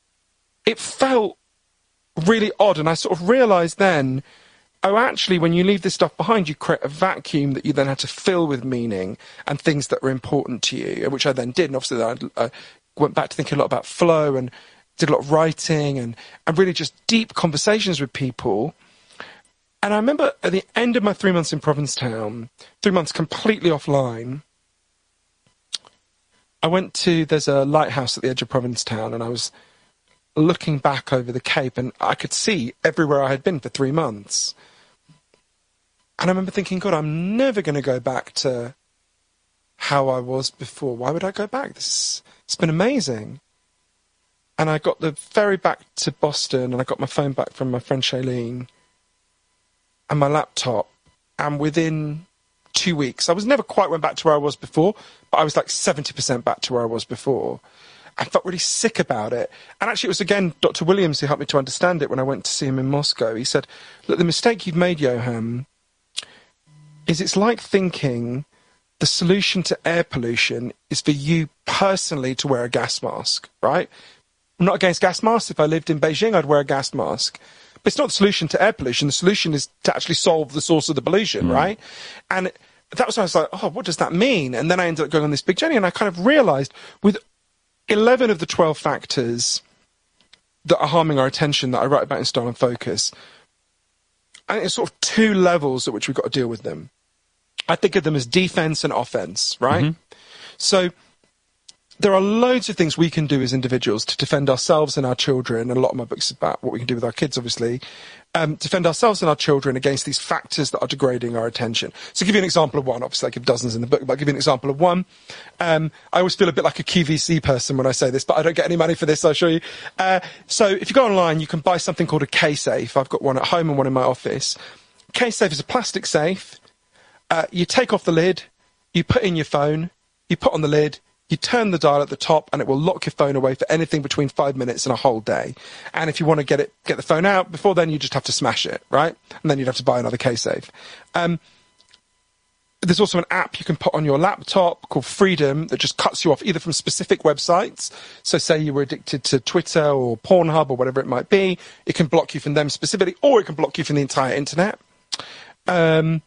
it felt really odd. And I sort of realised then, oh, actually, when you leave this stuff behind, you create a vacuum that you then had to fill with meaning and things that were important to you, which I then did. And obviously, I, I went back to thinking a lot about flow and did a lot of writing and, and really just deep conversations with people. And I remember at the end of my three months in Provincetown, three months completely offline, I went to, there's a lighthouse at the edge of Provincetown, and I was looking back over the Cape, and I could see everywhere I had been for three months. And I remember thinking, God, I'm never going to go back to how I was before. Why would I go back? This is, it's been amazing. And I got the ferry back to Boston, and I got my phone back from my friend Shailene, and my laptop. And within two weeks, I was never quite went back to where I was before, but I was like seventy percent back to where I was before. I felt really sick about it. And actually, it was, again, Doctor Williams who helped me to understand it when I went to see him in Moscow. He said, look, the mistake you've made, Johan, is it's like thinking the solution to air pollution is for you personally to wear a gas mask, right? I'm not against gas masks. If I lived in Beijing, I'd wear a gas mask. But it's not the solution to air pollution. The solution is to actually solve the source of the pollution, mm. right? And that was when I was like, oh, what does that mean? And then I ended up going on this big journey, and I kind of realised with eleven of the twelve factors that are harming our attention that I write about in Style and Focus, and it's sort of two levels at which we've got to deal with them. I think of them as defense and offense, right? Mm-hmm. So there are loads of things we can do as individuals to defend ourselves and our children, and a lot of my books is about what we can do with our kids, obviously, um, defend ourselves and our children against these factors that are degrading our attention. So I'll give you an example of one. Obviously, I give dozens in the book, but I'll give you an example of one. Um, I always feel a bit like a Q V C person when I say this, but I don't get any money for this, I'll show you. Uh, so if you go online, you can buy something called a K-Safe. I've got one at home and one in my office. K-Safe is a plastic safe. Uh, you take off the lid, you put in your phone, you put on the lid, you turn the dial at the top, and it will lock your phone away for anything between five minutes and a whole day. And if you want to get it, get the phone out, before then you just have to smash it, right? And then you'd have to buy another K-Safe. Um, there's also an app you can put on your laptop called Freedom that just cuts you off either from specific websites. So say you were addicted to Twitter or Pornhub or whatever it might be, it can block you from them specifically, or it can block you from the entire internet. Um,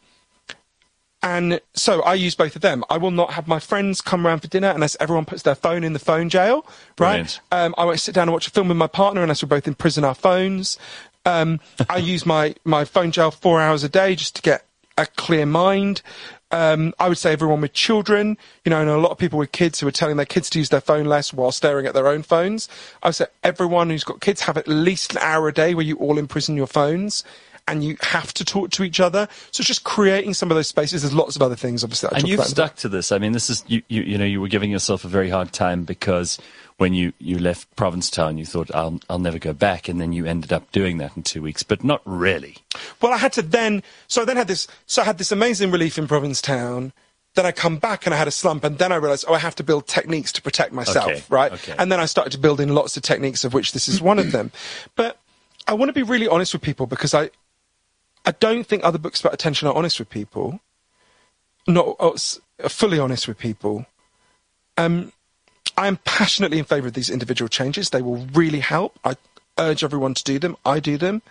And so I use both of them. I will not have my friends come around for dinner unless everyone puts their phone in the phone jail, right? Um, I won't sit down and watch a film with my partner unless we're both imprison our phones. Um, I use my, my phone gel four hours a day just to get a clear mind. Um, I would say everyone with children, you know, and a lot of people with kids who are telling their kids to use their phone less while staring at their own phones. I would say everyone who's got kids have at least an hour a day where you all imprison your phones and you have to talk to each other. So just creating some of those spaces. There's lots of other things, obviously. I and talk you've about stuck to this. I mean, this is, you, you, you know, you were giving yourself a very hard time because when you, you left Provincetown, you thought, I'll, I'll never go back. And then you ended up doing that in two weeks, but not really. Well, I had to then, so I then had this, so I had this amazing relief in Provincetown. Then I come back and I had a slump, and then I realised, oh, I have to build techniques to protect myself, okay, right? Okay. And then I started to build in lots of techniques, of which this is one of them. But I want to be really honest with people, because I, I don't think other books about attention are honest with people, not uh, fully honest with people. Um, I am passionately in favour of these individual changes. They will really help. I urge everyone to do them. I do them.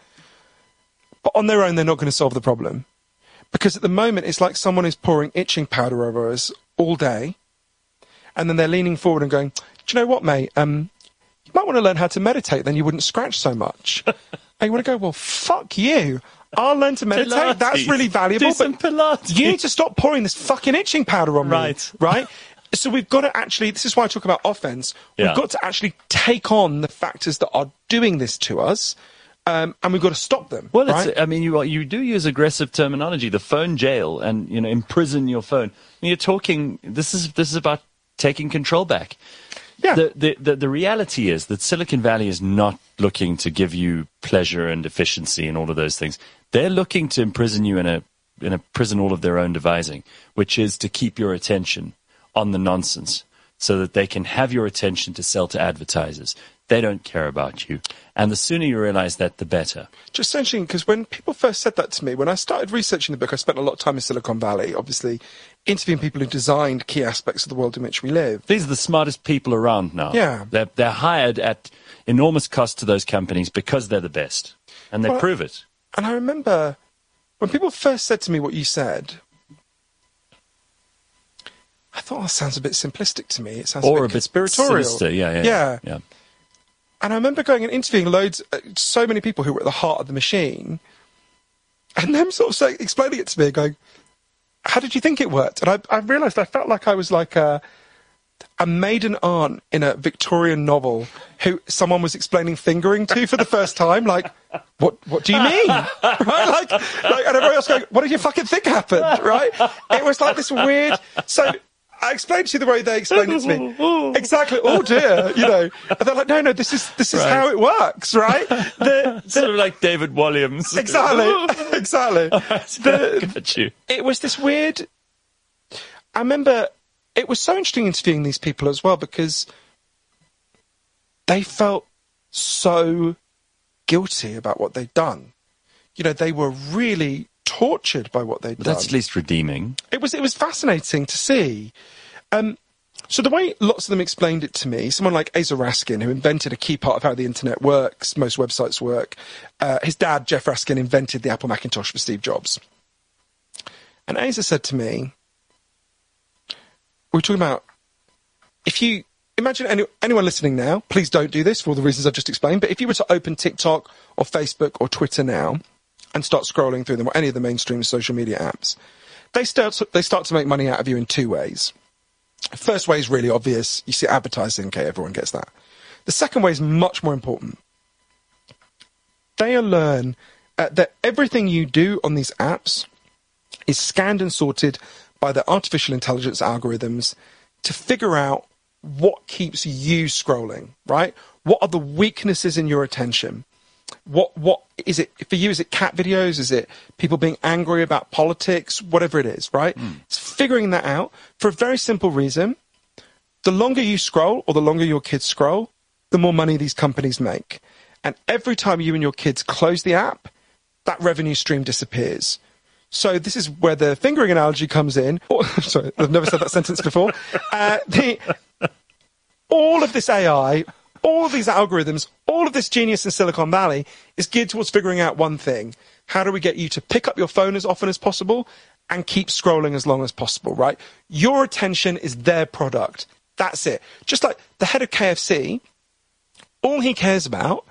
But on their own, they're not going to solve the problem. Because at the moment, it's like someone is pouring itching powder over us all day, and then they're leaning forward and going, do you know what, mate? Um, you might want to learn how to meditate, then you wouldn't scratch so much. And you want to go, well, fuck you. I'll learn to meditate. Pilates. That's really valuable. Do some but Pilates. You need to stop pouring this fucking itching powder on right. me. Right? So we've got to actually, this is why I talk about offense. We've Yeah. got to actually take on the factors that are doing this to us. Um, and we've got to stop them. Well, right? it's, I mean, you you do use aggressive terminology, the phone jail, and you know, imprison your phone. And you're talking. This is this is about taking control back. Yeah. The, the the the reality is that Silicon Valley is not looking to give you pleasure and efficiency and all of those things. They're looking to imprison you in a in a prison all of their own devising, which is to keep your attention on the nonsense, so that they can have your attention to sell to advertisers. They don't care about you. And the sooner you realize that, the better. Just essentially, because when people first said that to me, when I started researching the book, I spent a lot of time in Silicon Valley, obviously, interviewing people who designed key aspects of the world in which we live. These are the smartest people around now. Yeah. They're, they're hired at enormous cost to those companies because they're the best. And they Well, prove it. And I remember when people first said to me what you said, I thought, oh, that sounds a bit simplistic to me. It sounds Or a a bit bit conspiratorial. sinister. Yeah, yeah, Yeah. yeah. And I remember going and interviewing loads, uh, so many people who were at the heart of the machine, and them sort of say, explaining it to me, going, how did you think it worked? And I, I realised I felt like I was like a, a maiden aunt in a Victorian novel who someone was explaining fingering to for the first time. Like, what what do you mean? Right? Like, like, and everybody else going, what did you fucking think happened? Right? It was like this weird... So I explained to you the way they explained it to me. Exactly. Oh dear, you know. And they're like, no, no, this is this is Right. how it works, right? The, the, Sort of like David Walliams. exactly, exactly. The- Got you. it was this weird. I remember it was so interesting interviewing these people as well, because they felt so guilty about what they'd done. You know, they were really tortured by what they'd But done. that's at least redeeming. It was it was fascinating to see. Um, so the way lots of them explained it to me, someone like Asa Raskin, who invented a key part of how the internet works, most websites work, uh, his dad, Jeff Raskin, invented the Apple Macintosh for Steve Jobs. And Asa said to me, we were talking about, if you, imagine any, anyone listening now, please don't do this for all the reasons I've just explained, but if you were to open TikTok or Facebook or Twitter now, and start scrolling through them, or any of the mainstream social media apps, they start they start to make money out of you in two ways. First way is really obvious. You see advertising, okay, everyone gets that. The second way is much more important. They learn uh, that everything you do on these apps is scanned and sorted by the artificial intelligence algorithms to figure out what keeps you scrolling, right? What are the weaknesses in your attention? What what is it for you? Is it cat videos? Is it people being angry about politics? Whatever it is, right? Mm. It's figuring that out for a very simple reason. The longer you scroll, or the longer your kids scroll, the more money these companies make. And every time you and your kids close the app, that revenue stream disappears. So this is where the fingering analogy comes in. Oh, sorry, I've never said that sentence before. Uh, the, all of this A I, all of these algorithms, all of this genius in Silicon Valley is geared towards figuring out one thing. How do we get you to pick up your phone as often as possible and keep scrolling as long as possible, right? Your attention is their product. That's it. Just like the head of K F C, all he cares about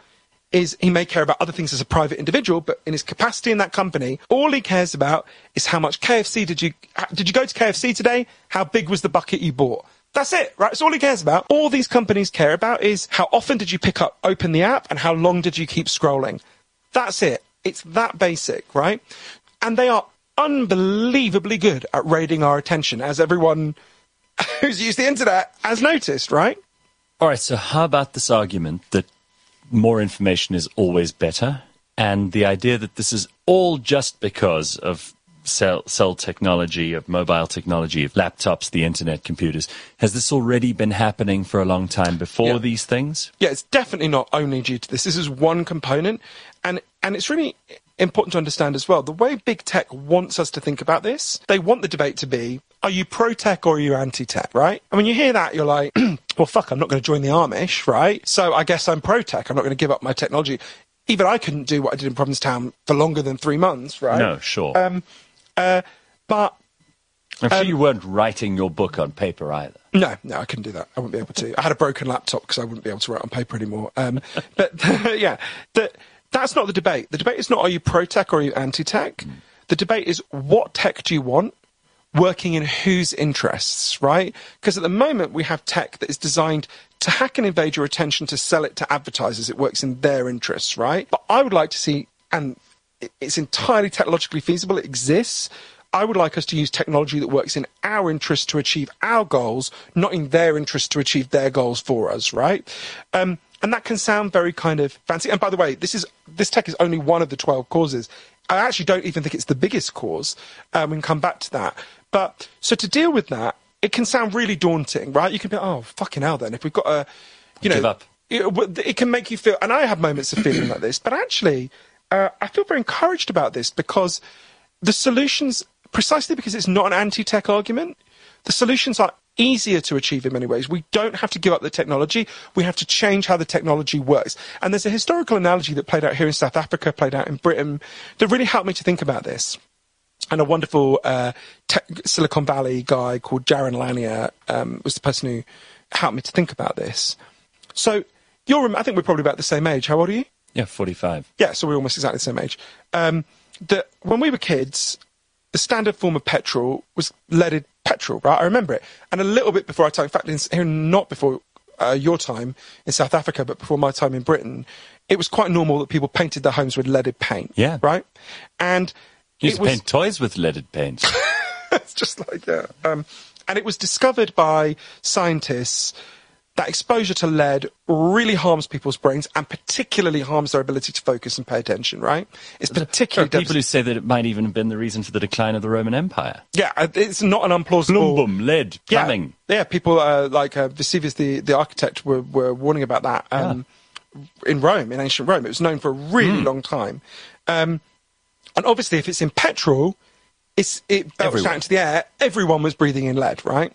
is he may care about other things as a private individual, but in his capacity in that company, all he cares about is how much K F C did you, did you go to K F C today? How big was the bucket you bought? That's it, right? That's all he cares about. All these companies care about is how often did you pick up, open the app, and how long did you keep scrolling? That's it. It's that basic, right? And they are unbelievably good at raiding our attention, as everyone who's used the internet has noticed, right? All right, so how about this argument that more information is always better, and the idea that this is all just because of cell, cell technology, of mobile technology, of laptops, the internet, computers? Has this already been happening for a long time before Yeah. these things? Yeah, it's definitely not only due to this. This is one component, and and it's really important to understand as well, the way big tech wants us to think about this, they want the debate to be, are you pro-tech or are you anti-tech, right? And when you hear that, you're like, well, fuck, I'm not going to join the Amish, right? So I guess I'm pro-tech. I'm not going to give up my technology. Even I couldn't do what I did in Provincetown for longer than three months, right? No, sure. Um, uh, but... I'm sure um, you weren't writing your book on paper either. No, no, I couldn't do that. I wouldn't be able to. I had a broken laptop because I wouldn't be able to write on paper anymore. Um, but yeah, the, that's not the debate. The debate is not are you pro-tech or are you anti-tech? Mm. The debate is what tech do you want, working in whose interests, right? Because at the moment we have tech that is designed to hack and invade your attention to sell it to advertisers. It works in their interests, right? But I would like to see, and it's entirely technologically feasible, it exists, I would like us to use technology that works in our interest to achieve our goals, not in their interest to achieve their goals for us, right? Um, and that can sound very kind of fancy. And by the way, this is this tech is only one of the twelve causes. I actually don't even think it's the biggest cause. Um, we can come back to that. But so to deal with that, it can sound really daunting, right? You can be, oh, fucking hell then. If we've got a, you know, give up. It, it can make you feel, and I have moments of feeling like this, but actually, uh, I feel very encouraged about this because the solutions, precisely because it's not an anti-tech argument, the solutions are easier to achieve in many ways. We don't have to give up the technology. We have to change how the technology works. And there's a historical analogy that played out here in South Africa, played out in Britain, that really helped me to think about this. And a wonderful uh, tech, Silicon Valley guy called Jaron Lanier um, was the person who helped me to think about this. So you're, I think we're probably about the same age. How old are you? Yeah, forty-five. Yeah, so we're almost exactly the same age. Um, that when we were kids, the standard form of petrol was leaded petrol, right? I remember it. And a little bit before our time, in fact, in, here, not before uh, your time in South Africa, but before my time in Britain, it was quite normal that people painted their homes with leaded paint. Yeah. Right? And you used it to was, paint toys with leaded paint. it's just like, yeah. Um, and it was discovered by scientists that exposure to lead really harms people's brains and particularly harms their ability to focus and pay attention, right? It's particularly... There are people who say that it might even have been the reason for the decline of the Roman Empire. Yeah, it's not an unplausible... Plumbum, lead, plumbing. Yeah, yeah people uh, like uh, Vesuvius, the, the architect, were, were warning about that um, yeah. in Rome, in ancient Rome. It was known for a really mm. long time. Um, and obviously, if it's in petrol, it's, it belched out into the air. Everyone was breathing in lead, right?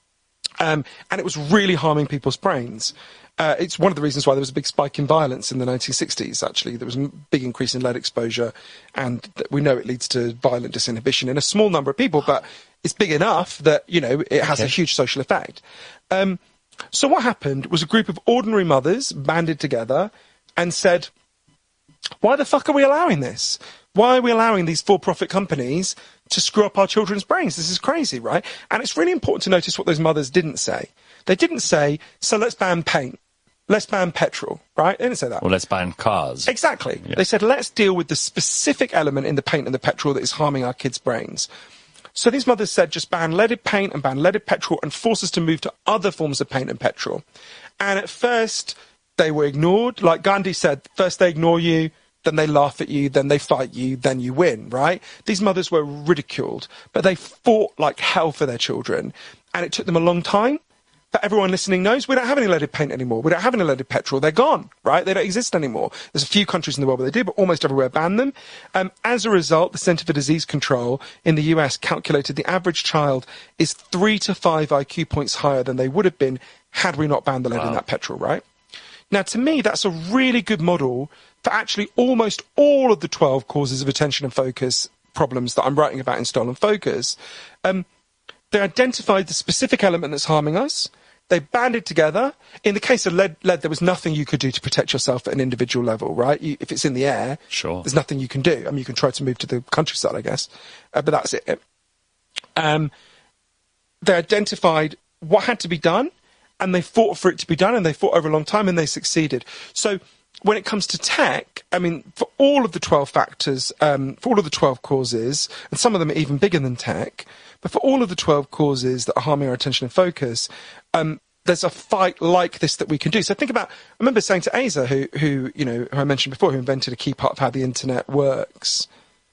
Um, and it was really harming people's brains. Uh, it's one of the reasons why there was a big spike in violence in the nineteen sixties, actually. There was a big increase in lead exposure, and we know it leads to violent disinhibition in a small number of people, but it's big enough that, you know, it has okay. a huge social effect. Um, so what happened was a group of ordinary mothers banded together and said, why the fuck are we allowing this? Why are we allowing these for-profit companies to screw up our children's brains? This is crazy, right? And it's really important to notice what those mothers didn't say. They didn't say, so let's ban paint. Let's ban petrol, right? They didn't say that. Or let's ban cars. Exactly. Yeah. They said, let's deal with the specific element in the paint and the petrol that is harming our kids' brains. So these mothers said, just ban leaded paint and ban leaded petrol and force us to move to other forms of paint and petrol. And at first, they were ignored. Like Gandhi said, first they ignore you, then they laugh at you, then they fight you, then you win, right? These mothers were ridiculed, but they fought like hell for their children. And it took them a long time. But everyone listening knows we don't have any leaded paint anymore. We don't have any leaded petrol. They're gone, right? They don't exist anymore. There's a few countries in the world where they do, but almost everywhere ban them. Um, as a result, the Centre for Disease Control in the U S calculated the average child is three to five I Q points higher than they would have been had we not banned the lead wow. in that petrol, right? Now, to me, that's a really good model for actually almost all of the twelve causes of attention and focus problems that I'm writing about in Stolen Focus. Um, they identified the specific element that's harming us. They banded together. In the case of lead, lead, there was nothing you could do to protect yourself at an individual level, right? You, if it's in the air, sure, there's nothing you can do. I mean, you can try to move to the countryside, I guess, uh, but that's it. Um, they identified what had to be done, and they fought for it to be done, and they fought over a long time, and they succeeded. So when it comes to tech, I mean, for all of the twelve factors, um, for all of the twelve causes, and some of them are even bigger than tech, but for all of the twelve causes that are harming our attention and focus, um, there's a fight like this that we can do. So think about, I remember saying to Asa, who, who, you know, who I mentioned before, who invented a key part of how the internet works.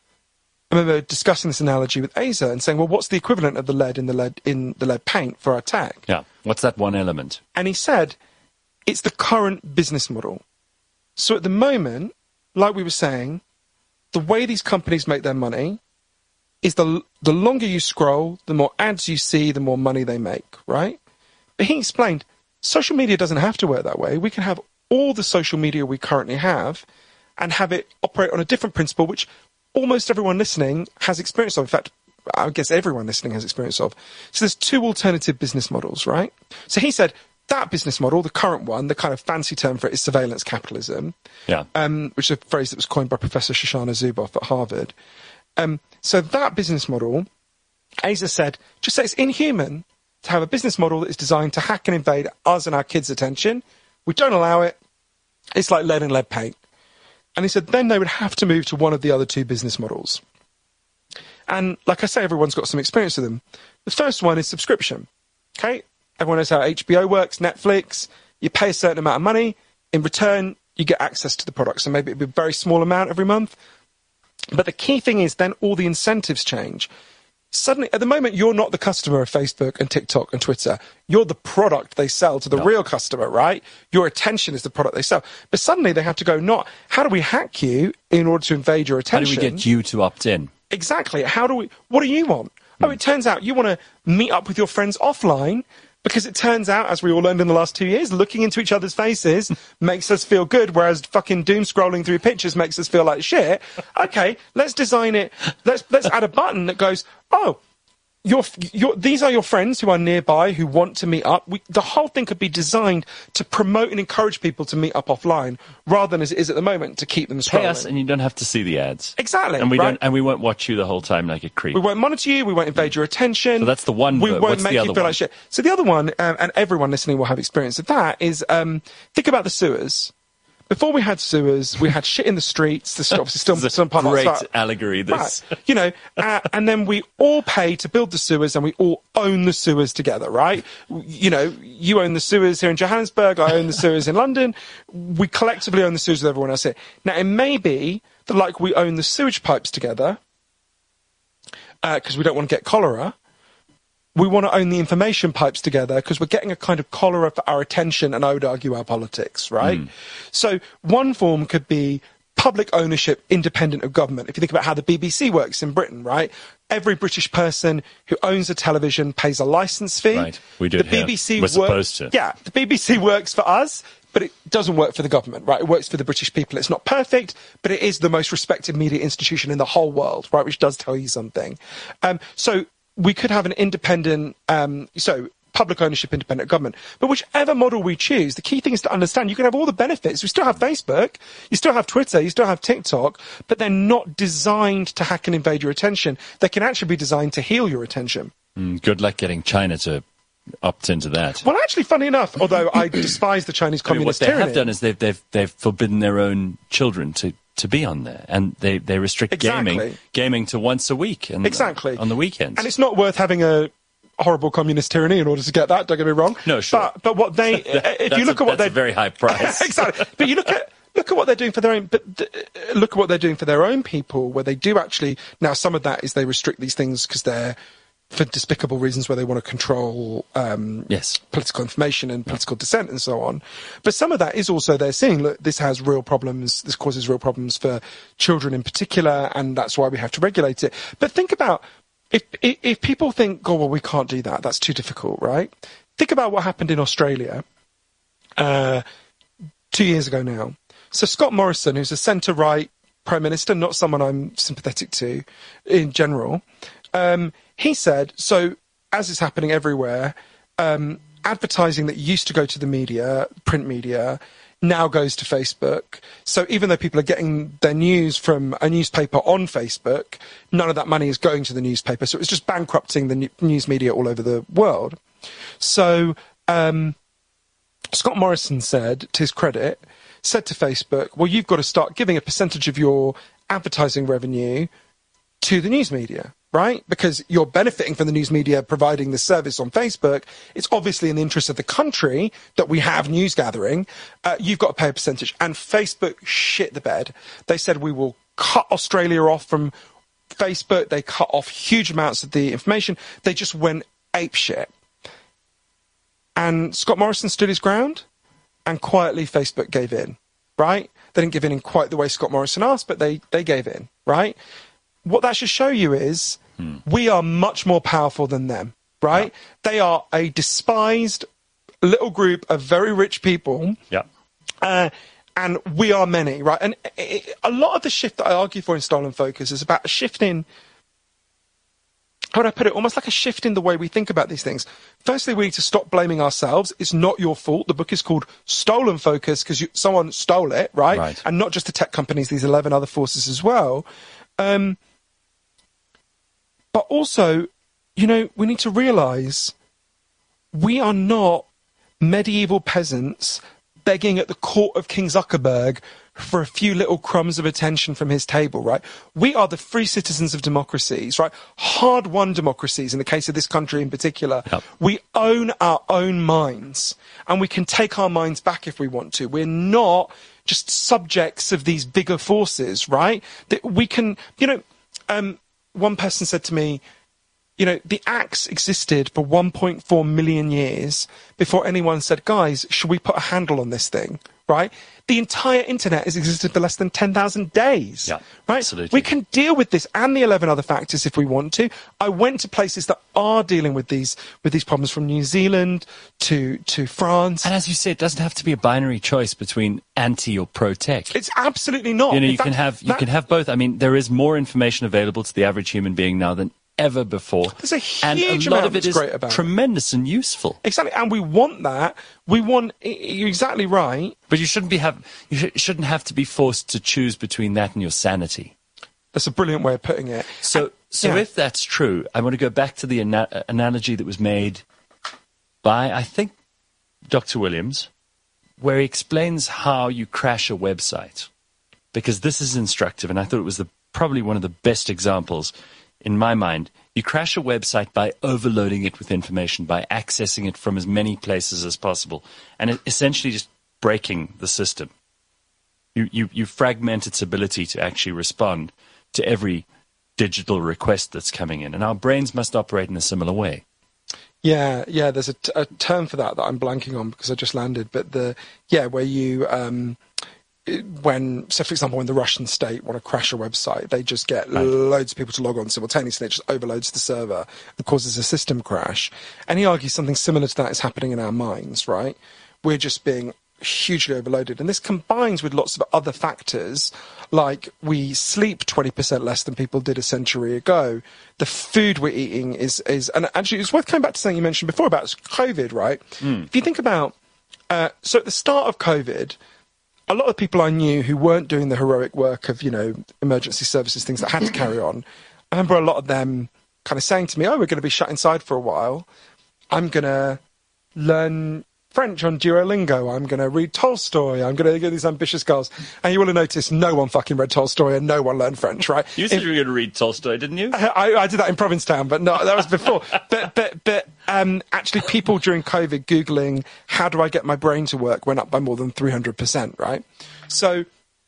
I remember discussing this analogy with Asa and saying, well, what's the equivalent of the lead in the lead in the lead paint for our tech? Yeah. What's that one element? And he said, it's the current business model. So at the moment, like we were saying, the way these companies make their money is the the longer you scroll, the more ads you see, the more money they make, right? But he explained, social media doesn't have to work that way. We can have all the social media we currently have and have it operate on a different principle, which almost everyone listening has experience of. In fact, I guess everyone listening has experience of. So there's two alternative business models, right? So he said, that business model, the current one, the kind of fancy term for it is surveillance capitalism, yeah, um, which is a phrase that was coined by Professor Shoshana Zuboff at Harvard. Um, so that business model, Asa said, just say it's inhuman to have a business model that is designed to hack and invade us and our kids' attention. We don't allow it. It's like lead and lead paint. And he said then they would have to move to one of the other two business models. And like I say, everyone's got some experience with them. The first one is subscription. Okay? Everyone knows how H B O works, Netflix. You pay a certain amount of money. In return, you get access to the product. So maybe it'd be a very small amount every month. But the key thing is then all the incentives change. Suddenly, at the moment, you're not the customer of Facebook and TikTok and Twitter. You're the product they sell to the no. real customer, right? Your attention is the product they sell. But suddenly they have to go, not, how do we hack you in order to invade your attention? How do we get you to opt in? Exactly. How do we, what do you want? Hmm. Oh, it turns out you want to meet up with your friends offline, because it turns out, as we all learned in the last two years, looking into each other's faces makes us feel good, whereas fucking doom scrolling through pictures makes us feel like shit. Okay, let's design it. Let's let's add a button that goes, oh, Your, your, these are your friends who are nearby, who want to meet up. We, the whole thing could be designed to promote and encourage people to meet up offline, rather than as it is at the moment to keep them scrolling. Pay us, and you don't have to see the ads. Exactly, and we right? don't, and we won't watch you the whole time like a creep. We won't monitor you. We won't invade your attention. So that's the one. We But won't what's make the you other feel one? like shit. So the other one, um, and everyone listening will have experience of that, is um, think about the sewers. Before we had sewers, we had shit in the streets. This is obviously still, This is a still part of great our- allegory. This, Right. You know, uh, and then we all pay to build the sewers, and we all own the sewers together, right? You know, you own the sewers here in Johannesburg, I own the sewers in London. We collectively own the sewers with everyone else here. Now, it may be that, like, we own the sewage pipes together, because uh, we don't want to get cholera. We want to own the information pipes together because we're getting a kind of cholera for our attention, and I would argue our politics, right? Mm. So one form could be public ownership independent of government. If you think about how the B B C works in Britain, right? Every British person who owns a television pays a license fee. Right, we do the it B B here. C We're work, supposed to. Yeah, the B B C works for us, but it doesn't work for the government, right? It works for the British people. It's not perfect, but it is the most respected media institution in the whole world, right? Which does tell you something. Um, so we could have an independent, um, so public ownership, independent government. But whichever model we choose, the key thing is to understand you can have all the benefits. We still have Facebook, you still have Twitter, you still have TikTok, but they're not designed to hack and invade your attention. They can actually be designed to heal your attention. Mm, good luck getting China to opt into that. Well, actually, funny enough, although I despise the Chinese I mean, communist what they tyranny, have done is they've, they've, they've forbidden their own children to to be on there, and they, they restrict Exactly. gaming gaming to once a week and Exactly. on the weekends. And it's not worth having a horrible communist tyranny in order to get that, don't get me wrong. No, sure. But, but what they, if you look a, at what that's they a very high price. Exactly. But you look at, look at what they're doing for their own, but th- look at what they're doing for their own people, where they do actually, now some of that is they restrict these things because they're, for despicable reasons where they want to control um, yes. political information and political dissent and so on. But some of that is also they're seeing, look, this has real problems, this causes real problems for children in particular, and that's why we have to regulate it. But think about, if, if, if people think, oh, well, we can't do that, that's too difficult, right? Think about what happened in Australia uh, two years ago now. So Scott Morrison, who's a centre-right Prime Minister, not someone I'm sympathetic to in general, um, he said, so as is happening everywhere, um, advertising that used to go to the media, print media, now goes to Facebook. So even though people are getting their news from a newspaper on Facebook, none of that money is going to the newspaper. So it's just bankrupting the news media all over the world. So um, Scott Morrison said, to his credit, said to Facebook, well, you've got to start giving a percentage of your advertising revenue to the news media, right? Because you're benefiting from the news media providing the service on Facebook. It's obviously in the interest of the country that we have news gathering. Uh, you've got to pay a percentage. And Facebook shit the bed. They said we will cut Australia off from Facebook. They cut off huge amounts of the information. They just went apeshit. And Scott Morrison stood his ground, and quietly Facebook gave in, right? They didn't give in in quite the way Scott Morrison asked, but they, they gave in, right? What that should show you is hmm. we are much more powerful than them, right? Yeah. They are a despised little group of very rich people. Yeah. Uh, and we are many, right? And it, it, a lot of the shift that I argue for in Stolen Focus is about a shift in, how would I put it, almost like a shift in the way we think about these things. Firstly, we need to stop blaming ourselves. It's not your fault. The book is called Stolen Focus because someone stole it, right? right? And not just the tech companies, these eleven other forces as well. Um, but also, you know, we need to realise we are not medieval peasants begging at the court of King Zuckerberg for a few little crumbs of attention from his table, right? We are the free citizens of democracies, right? Hard-won democracies, in the case of this country in particular. Yep. We own our own minds, and we can take our minds back if we want to. We're not just subjects of these bigger forces, right? That we can, you know, um, one person said to me, you know, the axe existed for one point four million years before anyone said, guys, should we put a handle on this thing, right? The entire internet has existed for less than ten thousand days, yeah, right? Absolutely. We can deal with this and the eleven other factors if we want to. I went to places that are dealing with these with these problems, from New Zealand to, to France. And as you said, it doesn't have to be a binary choice between anti or pro-tech. It's absolutely not. You know, In you fact, can have you that, can have both. I mean, there is more information available to the average human being now than ever before. There's a huge and a lot amount of it that's is great about tremendous it. and useful. Exactly, and we want that. We want. You're exactly right. But you shouldn't be have. You sh- shouldn't have to be forced to choose between that and your sanity. That's a brilliant way of putting it. So, and, so yeah. if that's true, I want to go back to the ana- analogy that was made by, I think, Doctor Williams, where he explains how you crash a website, because this is instructive, and I thought it was the probably one of the best examples. In my mind, you crash a website by overloading it with information, by accessing it from as many places as possible, and it essentially just breaking the system. You, you, you fragment its ability to actually respond to every digital request that's coming in, and our brains must operate in a similar way. Yeah, yeah. There's a, t- a term for that that I'm blanking on because I just landed. But the yeah, where you um, when, so for example, when the Russian state want to crash a website, they just get right. loads of people to log on simultaneously. It just overloads the server and causes a system crash. And he argues something similar to that is happening in our minds, right? We're just being hugely overloaded. And this combines with lots of other factors, like we sleep twenty percent less than people did a century ago. The food we're eating is, is and actually it's worth coming back to something you mentioned before about COVID, right? Mm. If you think about, uh, so at the start of COVID, a lot of people I knew who weren't doing the heroic work of, you know, emergency services, things that had to carry on, I remember a lot of them kind of saying to me, oh, we're going to be shut inside for a while. I'm going to learn French on Duolingo. I'm going to read Tolstoy. I'm going to get these ambitious goals. And you will have noticed no one fucking read Tolstoy and no one learned French, right? You said if, you were going to read Tolstoy, didn't you? I, I did that in Provincetown, but no, that was before. but but but um, actually, people during COVID Googling, how do I get my brain to work, went up by more than three hundred percent, right? So,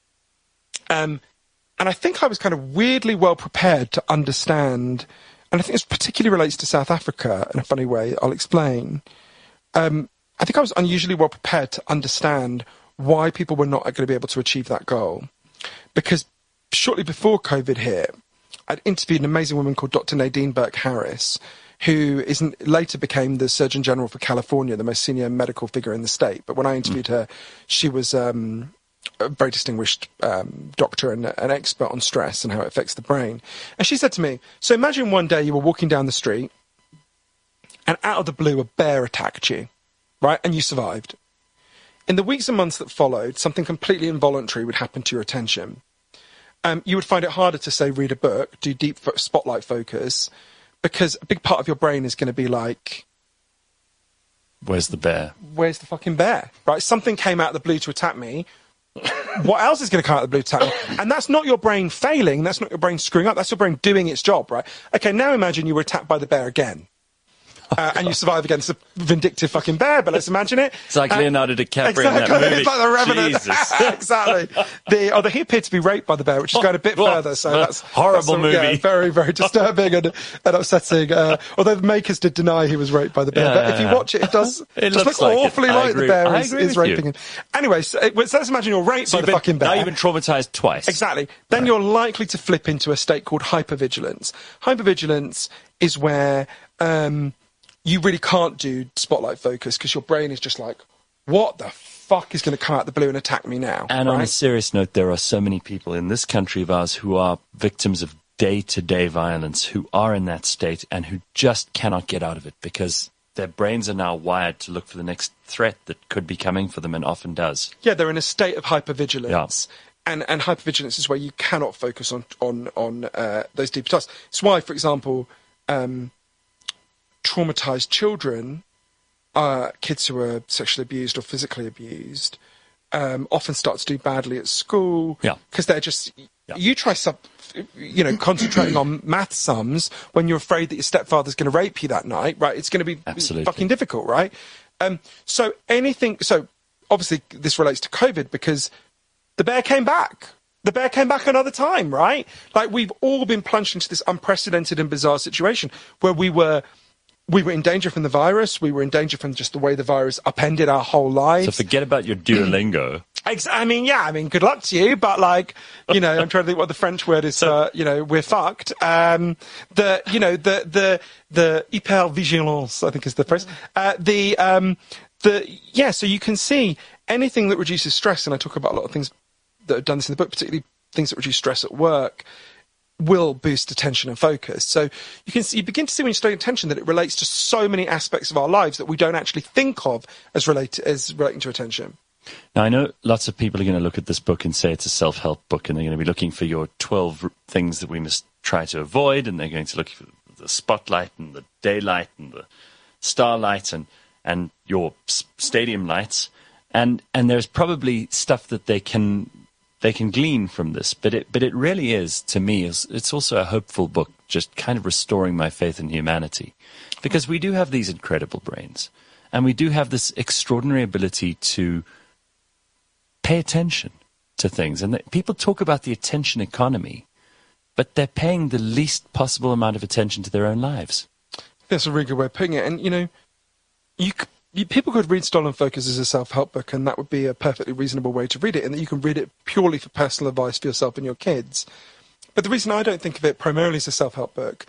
um, and I think I was kind of weirdly well prepared to understand, and I think this particularly relates to South Africa in a funny way, I'll explain. Um, I think I was unusually well prepared to understand why people were not going to be able to achieve that goal. Because shortly before COVID hit, I'd interviewed an amazing woman called Doctor Nadine Burke-Harris, who isn't, later became the Surgeon General for California, the most senior medical figure in the state. But when I interviewed mm. her, she was um, a very distinguished um, doctor and an expert on stress and how it affects the brain. And she said to me, so imagine one day you were walking down the street and out of the blue a bear attacked you. right? And you survived. In the weeks and months that followed, something completely involuntary would happen to your attention. Um, you would find it harder to, say, read a book, do deep fo- spotlight focus, because a big part of your brain is going to be like, where's the bear? Where's the fucking bear? Right? Something came out of the blue to attack me. What else is going to come out of the blue to attack me? And that's not your brain failing. That's not your brain screwing up. That's your brain doing its job, right? Okay, now imagine you were attacked by the bear again. Uh, and you survive against a vindictive fucking bear, but let's imagine it. It's like uh, Leonardo DiCaprio exactly, in that movie. It's like the Revenant. Jesus. Exactly. The, although he appeared to be raped by the bear, which is going a bit Oh, further. So that's horrible that's a, movie. Yeah, very, very disturbing and, and upsetting. Uh, although the makers did deny he was raped by the bear, Yeah, but yeah, if you yeah. watch it, it does It just looks look like it. awfully I like agree- the bear I is, agree is with you. raping him. Anyway, so, it- so let's imagine you're raped So by you've the been- fucking bear. now you've been traumatized twice. Exactly. Then you're likely to flip into a state called hypervigilance. Hypervigilance is where um, you really can't do spotlight focus because your brain is just like, what the fuck is going to come out the blue and attack me now? And on a right? serious note, there are so many people in this country of ours who are victims of day-to-day violence, who are in that state and who just cannot get out of it because their brains are now wired to look for the next threat that could be coming for them and often does. Yeah, they're in a state of hypervigilance. Yeah. And, and hypervigilance is where you cannot focus on, on, on uh, those deeper tasks. It's why, for example, um, traumatized children, uh, kids who are sexually abused or physically abused, um, often start to do badly at school. Yeah. Because they're just, Yeah. you try sub, you know, concentrating on math sums when you're afraid that your stepfather's going to rape you that night, right? It's going to be Absolutely. fucking difficult, right? Um, so anything, so obviously this relates to COVID because the bear came back. The bear came back another time, right? Like we've all been plunged into this unprecedented and bizarre situation where we were we were in danger from the virus. We were in danger from just the way the virus upended our whole lives. So forget about your Duolingo. Ex- I mean, yeah, I mean, good luck to you, but like, you know, I'm trying to think what the French word is. Uh, you know, we're fucked. Um, the, you know, the the the hypervigilance, I think is the phrase. Uh, the um, the yeah. So you can see anything that reduces stress, and I talk about a lot of things that have done this in the book, particularly things that reduce stress at work, will boost attention and focus. So you can see, you begin to see when you study attention that it relates to so many aspects of our lives that we don't actually think of as relate as relating to attention. Now, I know lots of people are going to look at this book and say it's a self-help book, and they're going to be looking for your twelve r- things that we must try to avoid, and they're going to look for the spotlight and the daylight and the starlight and, and your s- stadium lights. And, and there's probably stuff that they can they can glean from this, but it but it really is, to me, is it's also a hopeful book, just kind of restoring my faith in humanity, because we do have these incredible brains, and we do have this extraordinary ability to pay attention to things. And that, people talk about the attention economy, but they're paying the least possible amount of attention to their own lives. That's a really good way of putting it. And, you know, you, c- you people could read Stolen Focus as a self-help book, and that would be a perfectly reasonable way to read it, and that you can read it purely for personal advice for yourself and your kids. But the reason I don't think of it primarily as a self-help book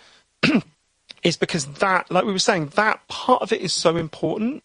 is because that, like we were saying, that part of it is so important,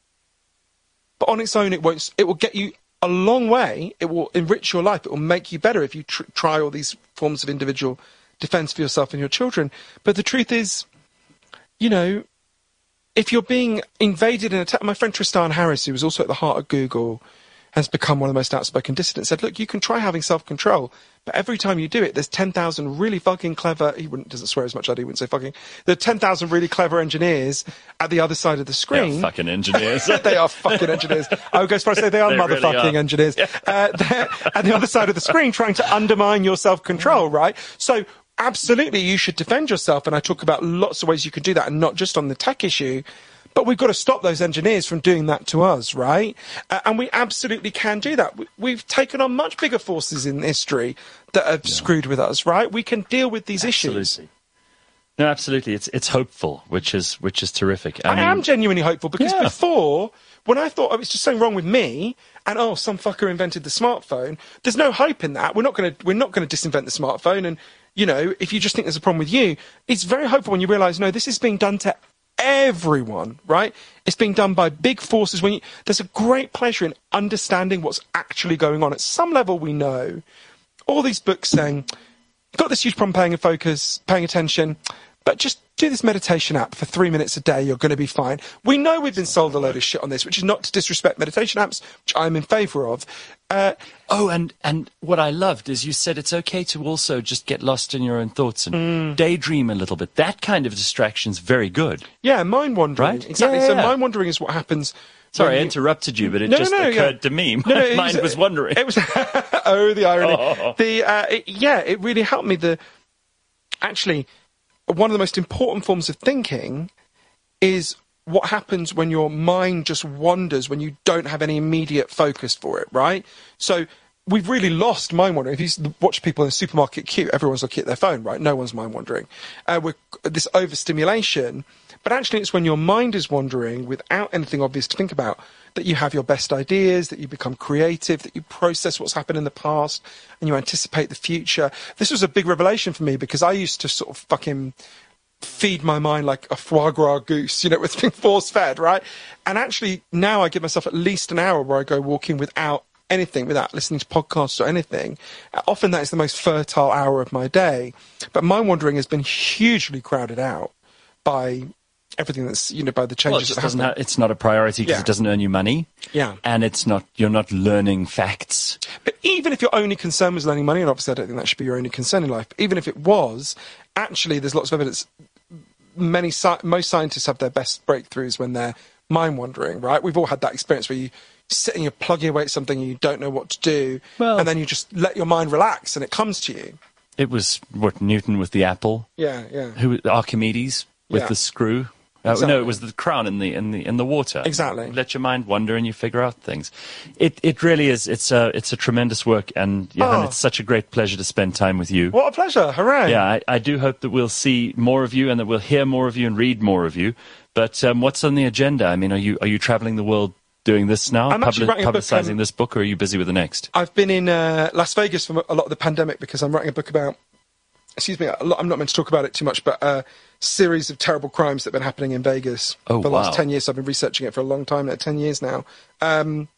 but on its own it won't, it will get you a long way. It will enrich your life. It will make you better if you tr- try all these forms of individual defense for yourself and your children. But the truth is, you know, if you're being invaded and attacked, my friend Tristan Harris, who was also at the heart of Google, has become one of the most outspoken dissidents, said, look, you can try having self-control, but every time you do it, there's ten thousand really fucking clever, he wouldn't, doesn't swear as much as I do, he wouldn't say fucking, there are ten thousand really clever engineers at the other side of the screen. They're fucking engineers. They are fucking engineers. I would go as far as to say they are They really motherfucking are. engineers. Uh, they're at the other side of the screen trying to undermine your self-control, right? So absolutely you should defend yourself, and I talk about lots of ways you can do that, and not just on the tech issue. But we've got to stop those engineers from doing that to us, right? Uh, and we absolutely can do that. We, we've taken on much bigger forces in history that have yeah. screwed with us, right? We can deal with these absolutely. issues. No, absolutely. It's it's hopeful, which is which is terrific. I, I mean, am genuinely hopeful because yeah. before, when I thought oh, it's just something wrong with me, and oh, some fucker invented the smartphone, there's no hope in that. We're not going to we're not going to disinvent the smartphone. And you know, if you just think there's a problem with you, it's very hopeful when you realise no, this is being done to everyone, right? It's being done by big forces. When you, there's a great pleasure in understanding what's actually going on. At some level, we know all these books saying, "You've got this huge problem paying a focus, paying attention, but just do this meditation app for three minutes a day, you're going to be fine. We know we've been sold a load of shit on this, which is not to disrespect meditation apps, which I'm in favour of. Uh, oh, and, and what I loved is you said it's okay to also just get lost in your own thoughts and mm. daydream a little bit. That kind of distraction's very good. Yeah, mind wandering. Right? Exactly. Yeah, yeah, so yeah. mind wandering is what happens. Sorry, I you... interrupted you, but it no, just no, no, occurred yeah. to me. My no, no, mind was, was wondering. It was oh, the irony. Oh. The uh, it, yeah, it really helped me. The actually, one of the most important forms of thinking is what happens when your mind just wanders when you don't have any immediate focus for it, right? So we've really lost mind wandering. If you watch people in a supermarket queue, everyone's looking at their phone, right? No one's mind wandering. Uh, we're this overstimulation. But actually, it's when your mind is wandering without anything obvious to think about that you have your best ideas, that you become creative, that you process what's happened in the past, and you anticipate the future. This was a big revelation for me because I used to sort of fucking feed my mind like a foie gras goose, you know, with being force-fed, right? And actually, now I give myself at least an hour where I go walking without anything, without listening to podcasts or anything. Often that is the most fertile hour of my day. But mind wandering has been hugely crowded out by everything that's, you know, by the changes well, it just that doesn't happen. ha- it's not a priority because Yeah. it doesn't earn you money. Yeah. And it's not, you're not learning facts. But even if your only concern was learning money, and obviously I don't think that should be your only concern in life, but even if it was, actually there's lots of evidence. Many, sci- most scientists have their best breakthroughs when they're mind wandering, right? We've all had that experience where you sit and you're plugging away at something and you don't know what to do, Well- and then you just let your mind relax and it comes to you. It was, what, Newton with the apple? Yeah, yeah. Who Archimedes with Yeah. the screw? Uh, Exactly. No, it was the crown in the in the in the water. Exactly. You let your mind wander and you figure out things. It it really is. It's a it's a tremendous work, and Johan, Oh. it's such a great pleasure to spend time with you. What a pleasure. Hooray. Yeah, I, I do hope that we'll see more of you and that we'll hear more of you and read more of you. But um, what's on the agenda? I mean, are you are you traveling the world doing this now, I'm actually writing a book, publicizing um, this book, or are you busy with the next? I've been in uh, Las Vegas for a lot of the pandemic because I'm writing a book about, excuse me, a lot, I'm not meant to talk about it too much, but a series of terrible crimes that have been happening in Vegas Oh, for the last wow. ten years. So I've been researching it for a long time now, ten years now. Um,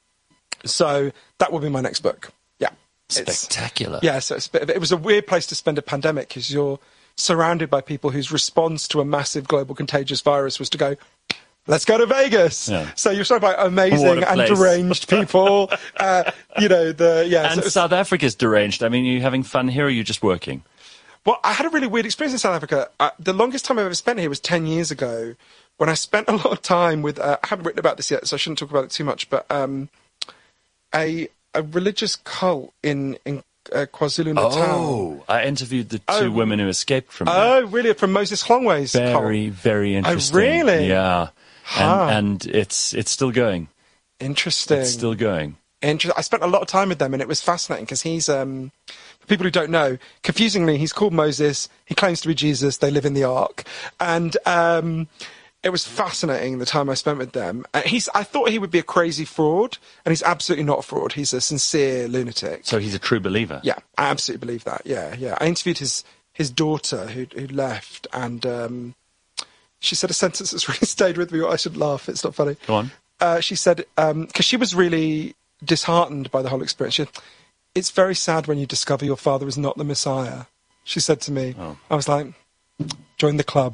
so that will be my next book. Yeah. It's- Spectacular. Yeah, so it's a bit of, it was a weird place to spend a pandemic because you're surrounded by people whose response to a massive global contagious virus was to go, let's go to Vegas. Yeah. So you're surrounded by What amazing a and place. deranged people. uh, you know, the, yeah. And so it's- South Africa's deranged. I mean, are you having fun here, or are you just working? Well, I had a really weird experience in South Africa. Uh, the longest time I've ever spent here was ten years ago when I spent a lot of time with, uh, I haven't written about this yet, so I shouldn't talk about it too much, but um, a a religious cult in, in uh, KwaZulu-Natal. Oh, I interviewed the two Oh. women who escaped from there. Oh, really? From Moses Hlongwe's cult? Very, very interesting. really? Yeah. Huh. And, and it's it's still going. Interesting. It's still going. Inter- I spent a lot of time with them, and it was fascinating because he's, um, for people who don't know, confusingly, he's called Moses. He claims to be Jesus. They live in the Ark, and um, it was fascinating the time I spent with them. Uh, he's, I thought he would be a crazy fraud, and he's absolutely not a fraud. He's a sincere lunatic. So he's a true believer. Yeah, I absolutely believe that. Yeah, yeah. I interviewed his his daughter who who left, and um, she said a sentence that's really stayed with me. I should laugh. It's not funny. Go on. Uh, she said, because she was really disheartened by the whole experience. She said, it's very sad when you discover your father is not the Messiah. She said to me. Oh. I was like, join the club.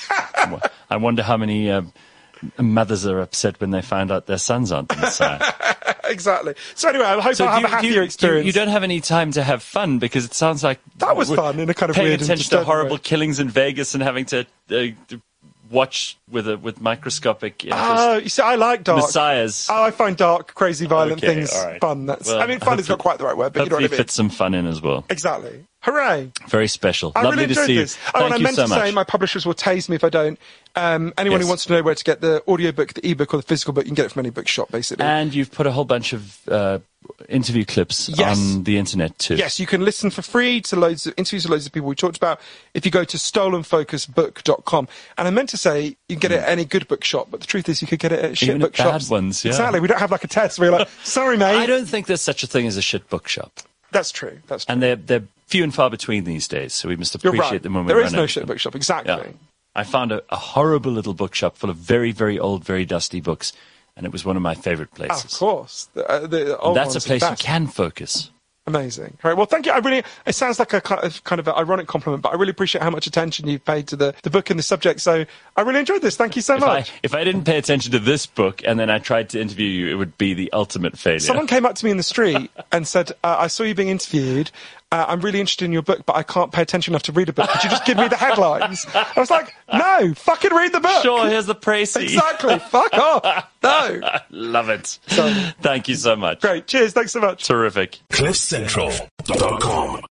I wonder how many uh, mothers are upset when they find out their sons aren't the Messiah. Exactly. So anyway, I hope So I'll have do a you- do happier you, experience. You, you don't have any time to have fun because it sounds like That was we're fun in a kind of paying weird and attention to disturbing horrible way. killings in Vegas and having to uh, watch with a with microscopic interest Oh, you see, I like dark. messiahs. Oh, I find dark, crazy, violent Okay, things all right. fun. That's. Well, I mean, fun is not hopefully- quite the right word, but you know Hopefully, what I mean. fit some fun in as well. Exactly. Hooray! Very special. I Lovely really to enjoyed see this. you. Oh, Thank and I you meant so to much. say my publishers will tase me if I don't. Um, anyone Yes. who wants to know where to get the audiobook, the ebook, or the physical book, you can get it from any bookshop, basically. And you've put a whole bunch of uh, interview clips Yes. on the internet too. Yes, you can listen for free to loads of interviews with loads of people we talked about if you go to stolen focus book dot com. And I meant to say you can get it at any good bookshop, but the truth is you could get it at shit Even at bad bookshops. ones, yeah. Exactly. We don't have like a test where you're like, sorry, mate. I don't think there's such a thing as a shit bookshop. That's true. That's true. And they're, they're few and far between these days, so we must You're appreciate right. them when we There run is no into shit them. bookshop. Exactly. Yeah. I found a, a horrible little bookshop full of very, very old, very dusty books, and it was one of my favorite Oh, of places. course. The, uh, the And old that's a ones are place you best. can focus. Amazing. All right. Well, thank you. I really, it sounds like a kind of, kind of an ironic compliment, but I really appreciate how much attention you've paid to the, the book and the subject. So I really enjoyed this. Thank you so if much. I, if I didn't pay attention to this book and then I tried to interview you, it would be the ultimate failure. Someone came up to me in the street and said, uh, I saw you being interviewed. Uh, I'm really interested in your book, but I can't pay attention enough to read a book. Could you just give me the headlines? I was like, no, fucking read the book. Sure, here's the précis. Exactly. Fuck off. No. Love it. So, Thank you so much. great. Cheers. Thanks so much. Terrific. cliff central dot com